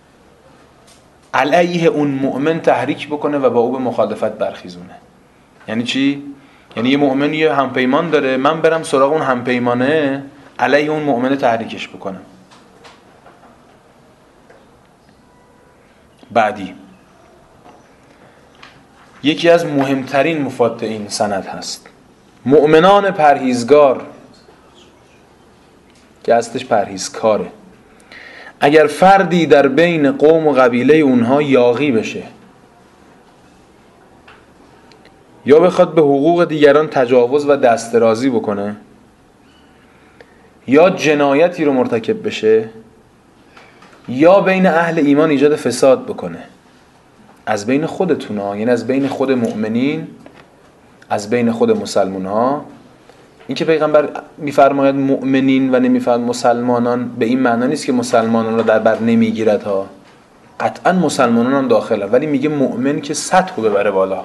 علیه اون مؤمن تحریک بکنه و با او به مخالفت برخیزونه. یعنی چی؟ یعنی یه مؤمن یه همپیمان داره، من برم سراغ اون همپیمانه علیه اون مؤمن تحریکش بکنم. بعدی یکی از مهمترین مفاد این سند هست، مؤمنان پرهیزگار که اصلش پرهیزکاره، اگر فردی در بین قوم و قبیله اونها یاغی بشه یا بخواد به حقوق دیگران تجاوز و دستدرازی بکنه یا جنایتی رو مرتکب بشه یا بین اهل ایمان ایجاد فساد بکنه، از بین خودتون ها، یعنی از بین خود مؤمنین، از بین خود مسلمان ها. این که پیغمبر میفرماید مؤمنین و نمیفرماید مسلمانان به این معنا نیست که مسلمانان رو در بر نمیگیرد ها، قطعا مسلمانان هم داخله، ولی میگه مؤمن که سطح رو ببره بالا.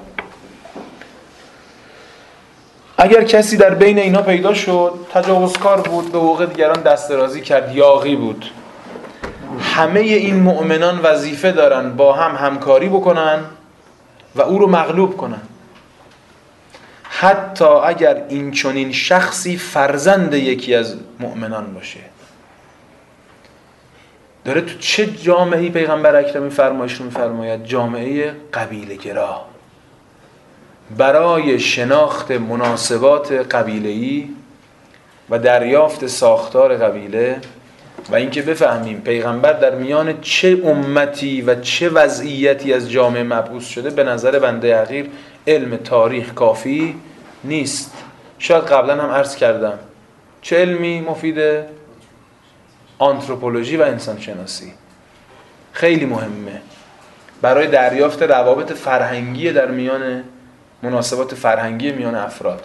اگر کسی در بین اینا پیدا شد، تجاوزکار بود، به حقوق دیگران دستدرازی کرد، یاغی بود، همه این مؤمنان وظیفه دارن با هم همکاری بکنن و او رو مغلوب کنن، حتی اگر این چنین شخصی فرزند یکی از مؤمنان باشه. داره تو چه جامعه‌ای پیغمبر اکرم فرمایش رو می‌فرماید؟ جامعه قبیله گرا. برای شناخت مناسبات قبیله‌ای و دریافت ساختار قبیله و اینکه بفهمیم پیغمبر در میان چه امتی و چه وضعیتی از جامعه مبعوث شده، به نظر بنده حقیر علم تاریخ کافی نیست. شاید قبلا هم عرض کردم چه علمی مفیده؟ آنتروپولوژی و انسانشناسی خیلی مهمه برای دریافت روابط فرهنگی در میان مناسبات فرهنگی میان افراد.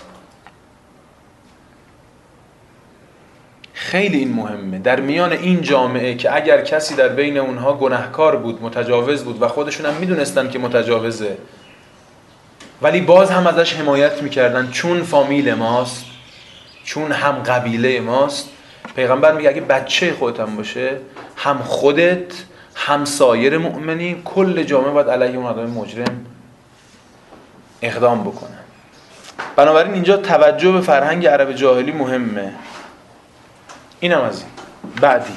خیلی این مهمه در میان این جامعه که اگر کسی در بین اونها گناهکار بود، متجاوز بود و خودشون هم میدونستن که متجاوزه ولی باز هم ازش حمایت میکردن چون فامیل ماست، چون هم قبیله ماست. پیغمبر میگه اگه بچه خودت هم باشه، هم خودت هم سایر مؤمنین، کل جامعه باید علیه اون آدم مجرم اقدام بکنن. بنابراین اینجا توجه به فرهنگ عرب جاهلی مهمه. اینم از این. بعدی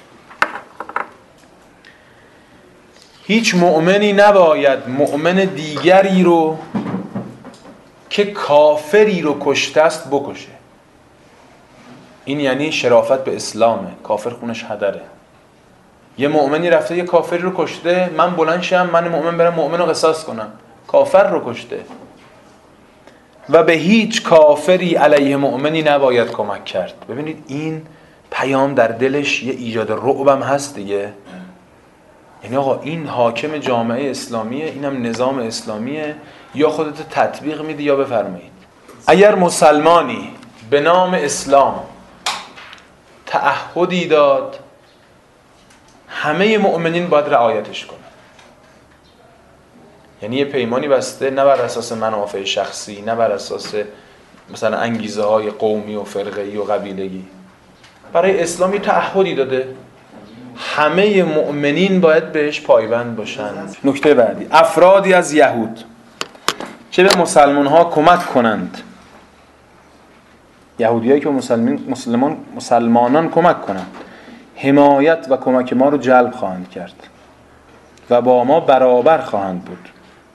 هیچ مؤمنی نباید مؤمن دیگری رو که کافری رو کشته است بکشه. این یعنی شرافت به اسلامه. کافر خونش هدره. یه مؤمنی رفته یه کافری رو کشته، من بلند شم من مؤمن برم مؤمن رو قصاص کنم، کافر رو کشته. و به هیچ کافری علیه مؤمنی نباید کمک کرد. ببینید این پیام در دلش یه ایجاد رعبم هست دیگه. یعنی آقا این حاکم جامعه اسلامیه، اینم نظام اسلامیه، یا خودت تطبیق میدی یا بفرمایید. اگر مسلمانی به نام اسلام تعهدی داد، همه مؤمنین باید رعایتش کنن. یعنی یه پیمانی بسته، نه بر اساس منافع شخصی، نه بر اساس مثلا انگیزه های قومی و فرقه‌ای و قبیلگی. برای اسلامی تعهدی داده، همه مؤمنین باید بهش پایبند باشن. نکته بعدی، افرادی از یهود که به مسلمان‌ها کمک کنند، یهودیایی که مسلمانان کمک کنند، حمایت و کمک ما رو جلب خواهند کرد و با ما برابر خواهند بود.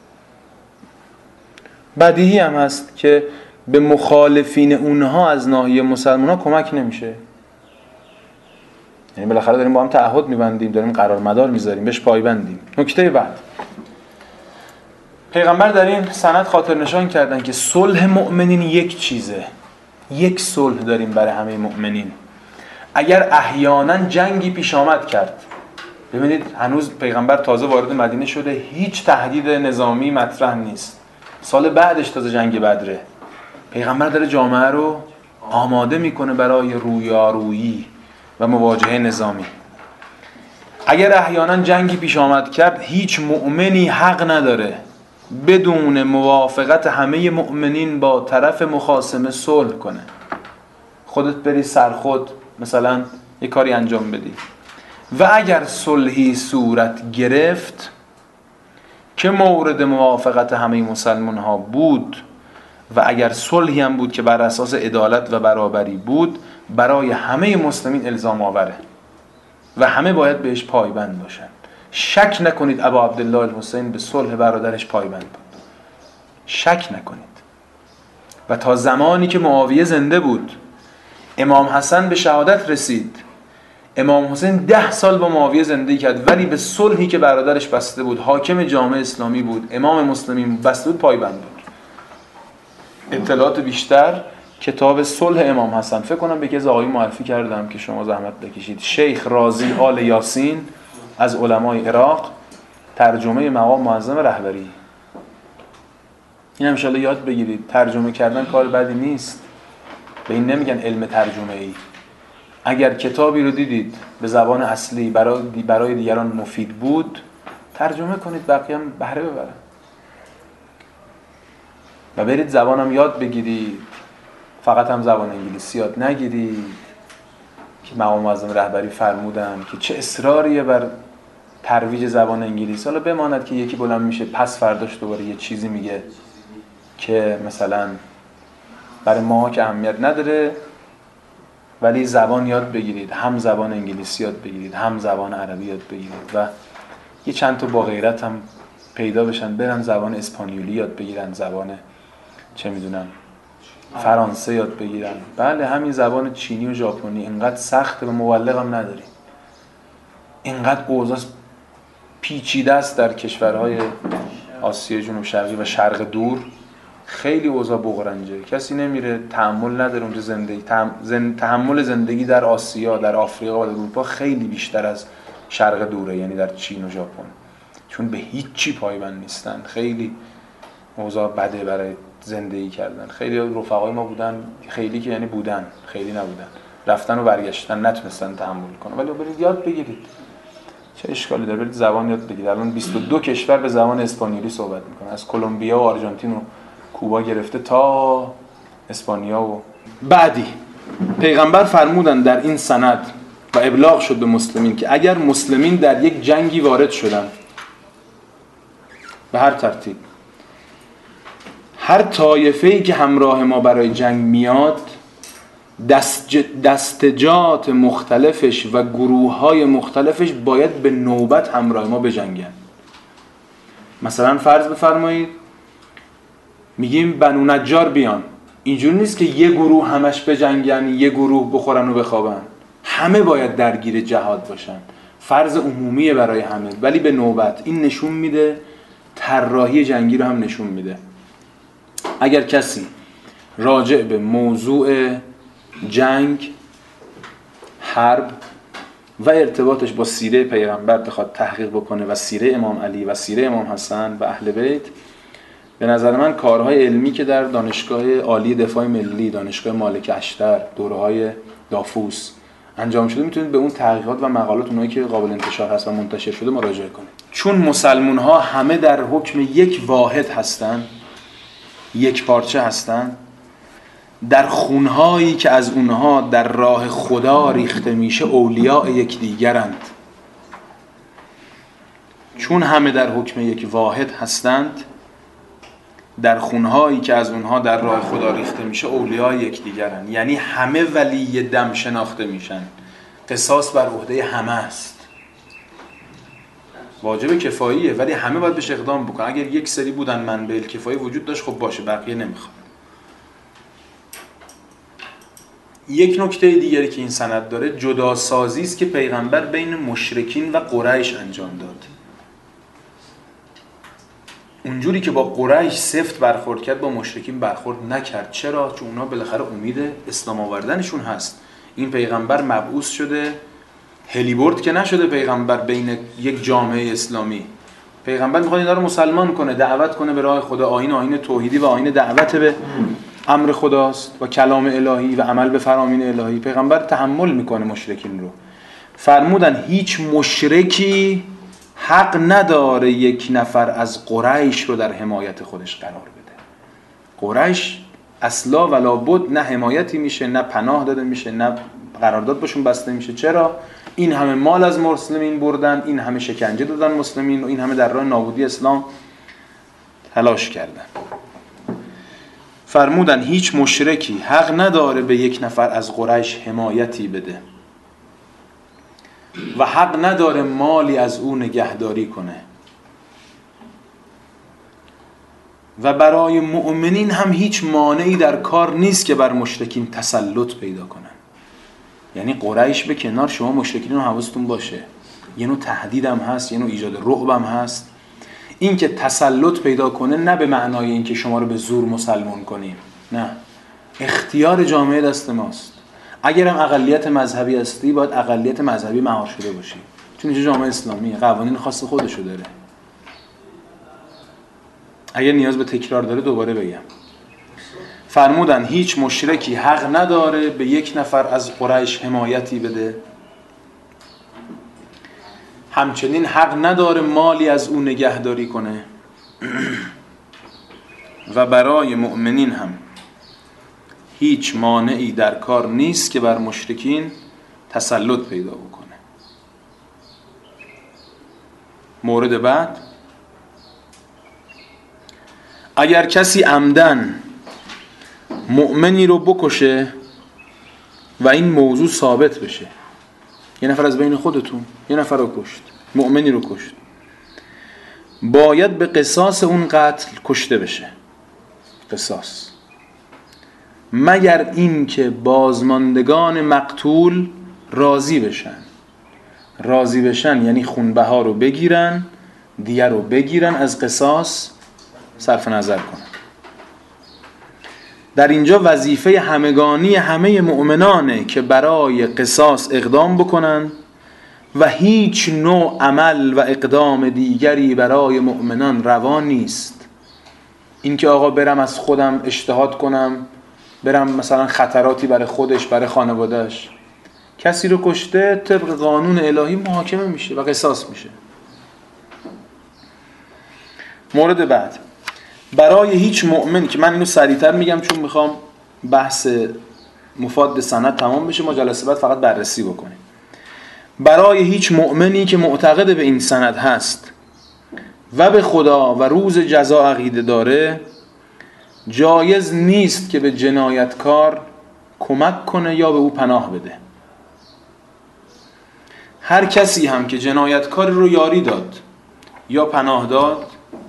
بدیهی هم هست که به مخالفین اونها از ناحیه مسلمان‌ها کمک نمیشه. یعنی بالاخره داریم با هم تعهد میبندیم، داریم قرار مدار میذاریم، بهش پایبندیم. نکته بعد، پیغمبر در این سند خاطر نشان کردن که صلح مؤمنین یک چیزه، یک صلح داریم برای همه مؤمنین. اگر احیانا جنگی پیش آمد کرد، ببینید هنوز پیغمبر تازه وارد مدینه شده، هیچ تهدید نظامی مطرح نیست، سال بعدش تازه جنگ بدره. پیغمبر داره جامعه رو آماده میکنه برای رویارویی و مواجهه نظامی. اگر احیانا جنگی پیش آمد کرد، هیچ مؤمنی حق نداره بدون موافقت همه مؤمنین با طرف مخاصمه صلح کنه. خودت بری سرخود مثلا یه کاری انجام بدی و اگر صلحی صورت گرفت که مورد موافقت همه مسلمان ها بود و اگر صلحی هم بود که بر اساس عدالت و برابری بود، برای همه مسلمین الزام آوره و همه باید بهش پایبند باشن. شک نکنید ابا عبدالله الحسین به صلح برادرش پایبند بود، شک نکنید. و تا زمانی که معاویه زنده بود، امام حسن به شهادت رسید، امام حسین 10 سال با معاویه زندگی کرد ولی به صلحی که برادرش بسته بود، حاکم جامعه اسلامی بود، امام مسلمین بسته بود، پایبند بود. اطلاعات بیشتر کتاب صلح امام حسن، فکر کنم به یکی آقایون معرفی کردم که شما زحمت بکشید، شیخ رازی آل یاسین از علمای عراق، ترجمه مقام معظم رهبری. این ان شاءالله یاد بگیرید، ترجمه کردن کار بدی نیست، به این نمیگن علم ترجمه ای. اگر کتابی رو دیدید به زبان اصلی برای دیگران مفید بود، ترجمه کنید، بقیه هم بهره ببرن و برید زبانم یاد بگیرید. فقط هم زبان انگلیسی یاد نگیرید که مقام معظم رهبری فرمودن که چه اصراریه بر ترویج زبان انگلیسی. حالا بماند که یکی بلند میشه پس فرداش دوباره یه چیزی میگه که مثلا برای ما که اهمیت نداره، ولی زبان یاد بگیرید، هم زبان انگلیسی یاد بگیرید، هم زبان عربی یاد بگیرید و یه چند تا با غیرت هم پیدا بشن، برن زبان اسپانیولی یاد بگیرن، زبان چه میدونم فرانسه یاد بگیرن. بله همین زبان چینی و ژاپنی اینقدر سخته و مبلغ هم نداریم، اینقدر اوضاع پیچیده است در کشورهای آسیای جنوب شرقی و شرق دور، خیلی اوضاع بغرنجه، کسی نمیره، تحمل نداره اونجا زندگی. تحمل زندگی در آسیا، در آفریقا و در اروپا خیلی بیشتر از شرق دوره، یعنی در چین و ژاپن، چون به هیچ چی پایبند نیستن. خیلی اوضاع بده برای زندگی کردن. خیلی رفقای ما بودن، خیلی که یعنی بودن، خیلی نبودن، رفتن و برگشتن، نتونستن تحمل کنن. ولی برید یاد بگیرید، چه اشکالی داره؟ برید زبان یاد بگیرید. الان 22 کشور به زبان اسپانیولی صحبت میکنن، از کلمبیا و آرژانتین و کوبا گرفته تا اسپانیا. و بعدی پیغمبر فرمودن در این سند و ابلاغ شد به مسلمین که اگر مسلمین در یک جنگی وارد شدن به هر ترتیب، هر طایفه‌ای که همراه ما برای جنگ میاد، دستجات مختلفش و گروه‌های مختلفش باید به نوبت همراه ما بجنگن. مثلا فرض بفرمایید میگیم بنو نجار بیان، اینجوری نیست که یه گروه همش بجنگن، یه گروه بخورن و بخوابن. همه باید درگیر جهاد باشن، فرض عمومیه برای همه، ولی به نوبت. این نشون میده، طراحی جنگی رو هم نشون میده. اگر کسی راجع به موضوع جنگ، حرب و ارتباطش با سیره پیغمبر بخواد تحقیق بکنه و سیره امام علی و سیره امام حسن و اهل بیت، به نظر من کارهای علمی که در دانشگاه عالی دفاع ملی، دانشگاه مالک اشتر، دوره‌های دافوس انجام شده، میتونید به اون تحقیقات و مقالات اونایی که قابل انتشار هست و منتشر شده مراجعه کنید. چون مسلمون ها همه در حکم یک واحد هستن، یک پارچه هستن، در خونهایی که از اونها در راه خدا ریخته میشه اولیاء یکدیگرند. چون همه در حکم یک واحد هستند، در خونهایی که از اونها در راه خدا ریخته میشه اولیاء یکدیگرند. یعنی همه ولی دم شناخته میشن. قصاص بر عهده همه است، واجب کفاییه، ولی همه باید بهش اقدام بکنن. اگر یک سری بودن منبع کفایه وجود داشت، خب باشه، بقیه نمیخواد. یک نکته دیگری که این سند داره، جداسازی است که پیغمبر بین مشرکین و قریش انجام داد. اونجوری که با قریش سفت برخورد کرد، با مشرکین برخورد نکرد. چرا؟ چون اونا بالاخره امید اسلام آوردنشون هست. این پیغمبر مبعوث شده، هلیبرد که نشده پیغمبر بین یک جامعه اسلامی. پیغمبر میخواد اینا رو مسلمان کنه، دعوت کنه به راه خدا. آیین توحیدی و آیین دعوت به امر خداست و کلام الهی و عمل به فرامین الهی. پیغمبر تحمل میکنه مشرکین رو. فرمودن هیچ مشرکی حق نداره یک نفر از قریش رو در حمایت خودش قرار بده. قریش اصلا ولا بد نه حمایتی میشه، نه پناه داده میشه، نه قرارداد باشون بسته میشه. چرا؟ این همه مال از مسلمین بردن، این همه شکنجه دادن مسلمین و این همه در راه نابودی اسلام تلاش کردن. فرمودن هیچ مشرکی حق نداره به یک نفر از قریش حمایتی بده و حق نداره مالی از او نگهداری کنه. و برای مؤمنین هم هیچ مانعی در کار نیست که بر مشرکین تسلط پیدا کنن. یعنی قریش به کنار، شما مشرکین رو حواستون باشه، یه نوع تهدید هم هست، یه نوع ایجاد رعب هم هست. این که تسلط پیدا کنه نه به معنای این که شما رو به زور مسلمان کنیم، نه، اختیار جامعه دست ماست. اگر هم اقلیت مذهبی هستی، باید اقلیت مذهبی مهار شده باشی، چون اینجا جامعه اسلامیه، قوانین خاص خودشو داره. اگر نیاز به تکرار داره دوباره بگم. فرمودن هیچ مشرکی حق نداره به یک نفر از قریش حمایتی بده، همچنین حق نداره مالی از او نگهداری کنه و برای مؤمنین هم هیچ مانعی در کار نیست که بر مشرکین تسلط پیدا بکنه. مورد بعد، اگر کسی عمدن مؤمنی رو بکشه و این موضوع ثابت بشه، یه نفر از بین خودتون یه نفر رو کشت، مؤمنی رو کشت، باید به قصاص اون قتل کشته بشه. قصاص، مگر این که بازماندگان مقتول راضی بشن. راضی بشن یعنی خونبها رو بگیرن، دیه رو بگیرن، از قصاص صرف نظر کنن. در اینجا وظیفه همگانی همه مؤمنانه که برای قصاص اقدام بکنن و هیچ نوع عمل و اقدام دیگری برای مؤمنان روا نیست. این که آقا برم از خودم اجتهاد کنم، برم مثلا خطراتی برای خودش برای خانوادهش، کسی رو کشته طبق قانون الهی محاکمه میشه و قصاص میشه. مورد بعد، برای هیچ مؤمن، که من اینو سریعتر میگم چون میخوام بحث مفاد سند تمام بشه، ما جلسه بعد فقط بررسی بکنیم. برای هیچ مؤمنی که معتقد به این سند هست و به خدا و روز جزا عقیده داره، جایز نیست که به جنایتکار کمک کنه یا به او پناه بده. هر کسی هم که جنایتکاری رو یاری داد یا پناه داد،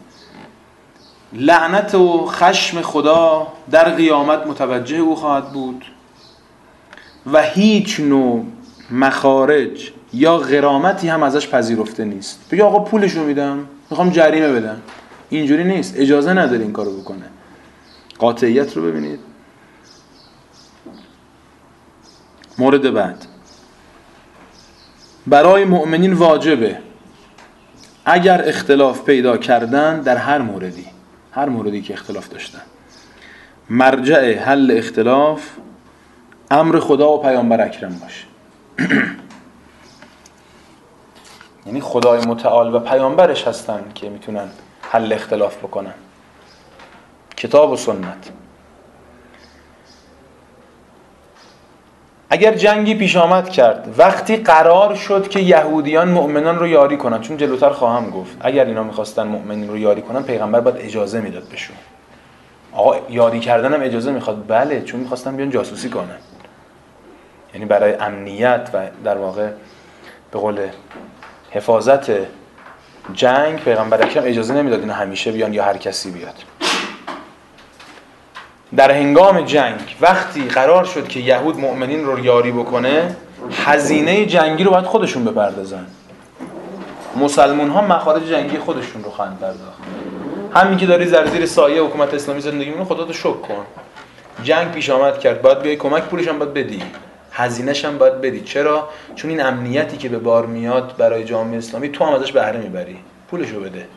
لعنت و خشم خدا در قیامت متوجه او خواهد بود و هیچ نوع مخارج یا غرامتی هم ازش پذیرفته نیست. بگه آقا پولشو میدم، میخوام جریمه بدم، اینجوری نیست، اجازه نداره این کارو بکنه. قاطعیت رو ببینید. مورد بعد، برای مؤمنین واجبه اگر اختلاف پیدا کردن در هر موردی که اختلاف داشتن، مرجع حل اختلاف امر خدا و پیامبر اکرم باشه. یعنی خدای متعال و پیامبرش هستن که میتونن حل اختلاف بکنن، کتاب و سنت. اگر جنگی پیش آمد کرد، وقتی قرار شد که یهودیان مؤمنان رو یاری کنن، چون جلوتر خواهم گفت اگر اینا میخواستن مؤمنین رو یاری کنن، پیغمبر باید اجازه میداد بهشون. آقا یاری کردن هم اجازه میخواد؟ بله، چون میخواستن بیان جاسوسی کنن. یعنی برای امنیت و در واقع به قول حفاظت جنگ، پیغمبر اکرم اجازه نمیداد اینا همیشه بیان یا هر کسی بیاد. در هنگام جنگ وقتی قرار شد که یهود مؤمنین رو یاری بکنه، هزینه جنگی رو باید خودشون بپردازن. مسلمون ها مخارج جنگی خودشون رو خواهند پرداخت. همین که داری زیر سایه حکومت اسلامی زندگی می‌کنی، خدا رو شکر کن. جنگ پیش آمد کرد، باید بیای کمک، پولش هم باید بدی، هزینه‌ش هم باید بدی. چرا؟ چون این امنیتی که به بار میاد برای جامعه اسلامی، تو هم ازش بهره میبری، پولشو بده.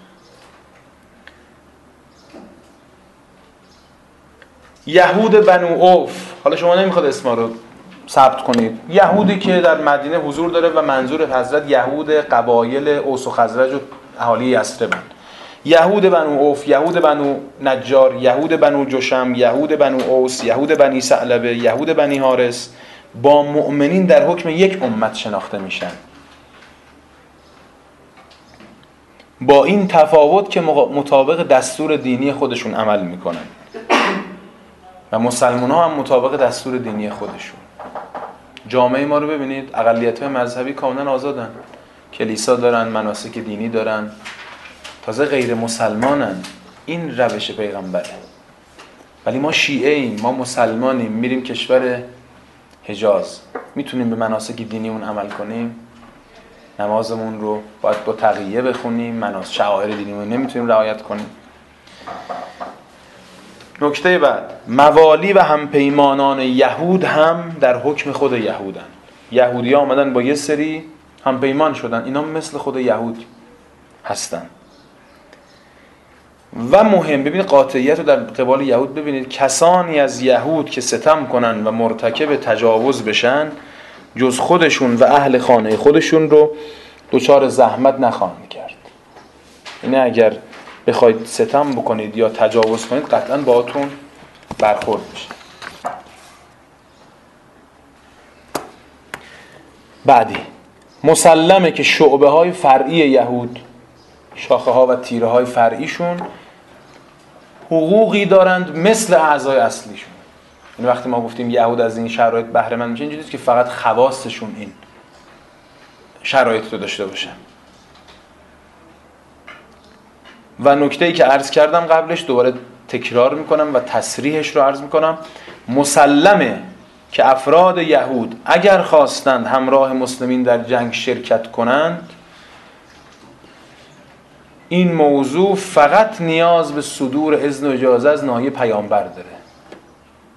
یهود بنو عوف، حالا شما نمیخواد اسما رو ثبت کنید، یهودی که در مدینه حضور داره و منظور حضرت یهود قبایل اوس و خزرج و اهالی یثربن. یهود بنو عوف، یهود بنو نجار، یهود بنو جشم، یهود بنو اوس، یهود بنی ثعلبه، یهود بنی حارس با مؤمنین در حکم یک امت شناخته میشن، با این تفاوت که مطابق دستور دینی خودشون عمل میکنن و مسلمان ها هم مطابق دستور دینی خودشون. جامعه ما رو ببینید، اقلیت‌های مذهبی کاملا آزادن، کلیسا دارن، مناسک دینی دارن، تازه غیر مسلمانن. این روش پیغمبره. ولی ما شیعه ایم، ما مسلمانیم، میریم کشور حجاز، میتونیم به مناسک دینیمون عمل کنیم؟ نمازمون رو باید با تقیه بخونیم، شعائر دینیمون نمیتونیم رعایت کنیم. نکته بعد، موالی و همپیمانان یهود هم در حکم خود یهودن. یهودی ها آمدن با یه سری همپیمان شدن، اینا مثل خود یهود هستن. و مهم، ببینید قاطعیت رو در قبال یهود ببینید، کسانی از یهود که ستم کنن و مرتکب تجاوز بشن، جز خودشون و اهل خانه خودشون رو دچار زحمت نخواهند کرد. یعنی اگر بخواید ستم بکنید یا تجاوز کنید، قطعاً باهاتون برخورد میشه. بعدی، مسلمه که شعبه های فرعی یهود، شاخه ها و تیره های فرعیشون حقوقی دارند مثل اعضای اصلیشون. یعنی وقتی ما گفتیم یهود از این شرایط بهره مند میشه، اینجوریه که فقط خواصشون این شرایط رو داشته باشه. و نکته‌ای که عرض کردم قبلش دوباره تکرار میکنم و تصریحش رو عرض میکنم، مسلمه که افراد یهود اگر خواستند همراه مسلمین در جنگ شرکت کنند، این موضوع فقط نیاز به صدور اذن و اجازه از ناحیه پیامبر داره.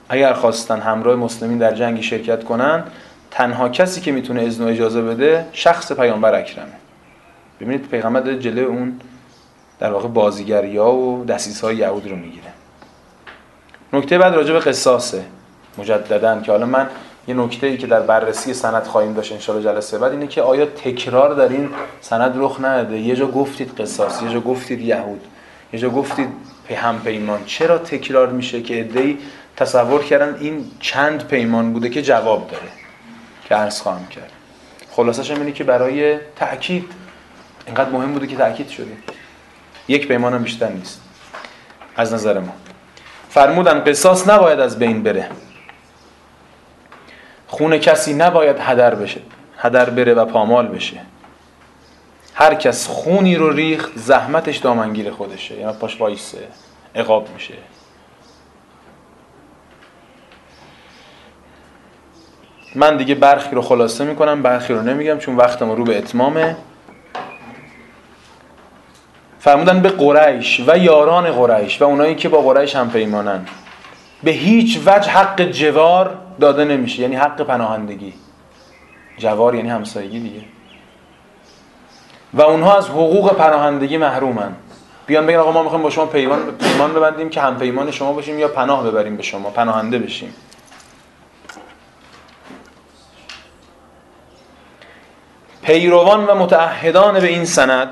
اگر خواستن همراه مسلمین در جنگی شرکت کنن، تنها کسی که میتونه اذن و اجازه بده شخص پیامبر اکرمه. ببینید پیغمبر داره جلوی اون در واقع بازیگری‌ها و دسیس‌های یهود رو میگیره. نکته بعد راجع به قصاصه مجدداً، که حالا من یه نکته‌ای که در بررسی سند خواهیم داشت ان شاءالله جلسه بعد اینه که آیا تکرار در این سند رخ نداده؟ یه جا گفتید قصاص، یه جا گفتید یهود، یه جا گفتید هم پیمان. چرا تکرار میشه که عده‌ای تصور کردن این چند پیمان بوده که جواب داره که عرض خواهم کرد. خلاصش هم اینه که برای تأکید اینقدر مهم بوده که تأکید شده. یک پیمان هم بیشتر نیست از نظر ما. فرمودن قصاص نباید از بین بره، خون کسی نباید هدر بره و پامال بشه. هر کس خونی رو ریخت زحمتش دامنگیر خودشه، یعنی پاش وایسه عقاب میشه. من دیگه برخی رو خلاصه میکنم، برخی رو نمیگم چون وقتم رو به اتمامه. فرمودن به قریش و یاران قریش و اونایی که با قریش هم پیمانن به هیچ وجه حق جوار داده نمیشه، یعنی حق پناهندگی. جوار یعنی همسایگی دیگه. و اونها از حقوق پناهندگی محرومن. بیان بگن آقا ما میخوایم با شما پیمان ببندیم که هم پیمان شما باشیم یا پناه ببریم به شما، پناهنده بشیم. پیروان و متعهدان به این سند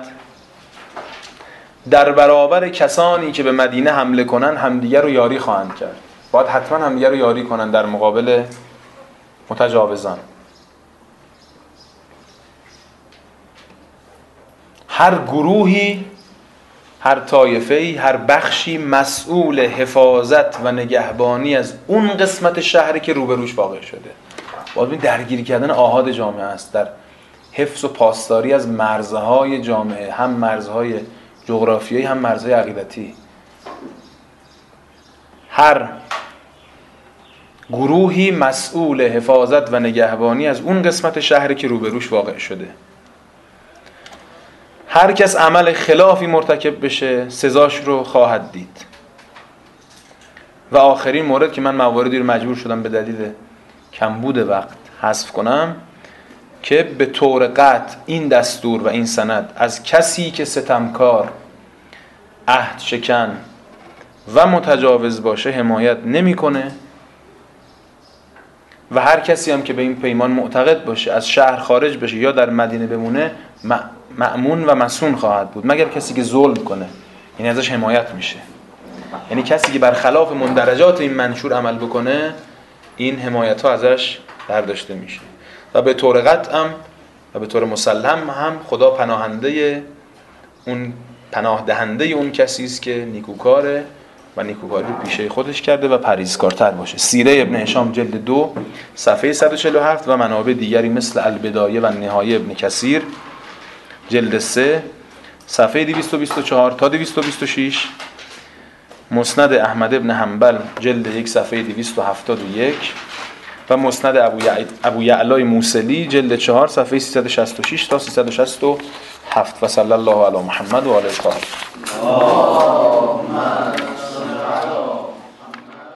در برابر کسانی که به مدینه حمله کنن همدیگر رو یاری خواهند کرد. باید حتما همدیگر رو یاری کنن در مقابل متجاوزان. هر گروهی، هر طایفه‌ای، هر بخشی مسئول حفاظت و نگهبانی از اون قسمت شهری که روبروش واقع شده. باید درگیری کردن آحاد جامعه است در حفظ و پاسداری از مرزهای جامعه، هم مرزهای جغرافیایی هم مرزهای عقیدتی. هر گروهی مسئول حفاظت و نگهبانی از اون قسمت شهری که روبروش واقع شده. هر کس عمل خلافی مرتکب بشه سزاش رو خواهد دید. و آخرین مورد که من مواردی رو مجبور شدم به دلیل کمبود وقت حذف کنم که به طور قطع این دستور و این سند از کسی که ستمکار، عهد شکن و متجاوز باشه حمایت نمی‌کنه و هر کسی هم که به این پیمان معتقد باشه از شهر خارج بشه یا در مدینه بمونه مأمون و مسون خواهد بود، مگر کسی که ظلم کنه، یعنی ازش حمایت میشه. یعنی کسی که برخلاف مندرجات این منشور عمل بکنه این حمایت ها ازش برداشته میشه. و به طور قطع هم و به طور مسلم هم خدا پناه دهنده اون کسی است که نیکوکاره و نیکوکاری رو پیشه خودش کرده و پرهیزکارتر باشه. سیره ابن هشام جلد 2 صفحه 147 و منابع دیگری مثل البدایه و نهایه ابن کثیر جلد 3 صفحه 224 تا 226، مسند احمد ابن حنبل جلد 1 صفحه 271 و مسند ابو یعلای موصلی جلد 4 صفحه 366 تا 367. و صلی الله علی محمد و آله الطاهرین.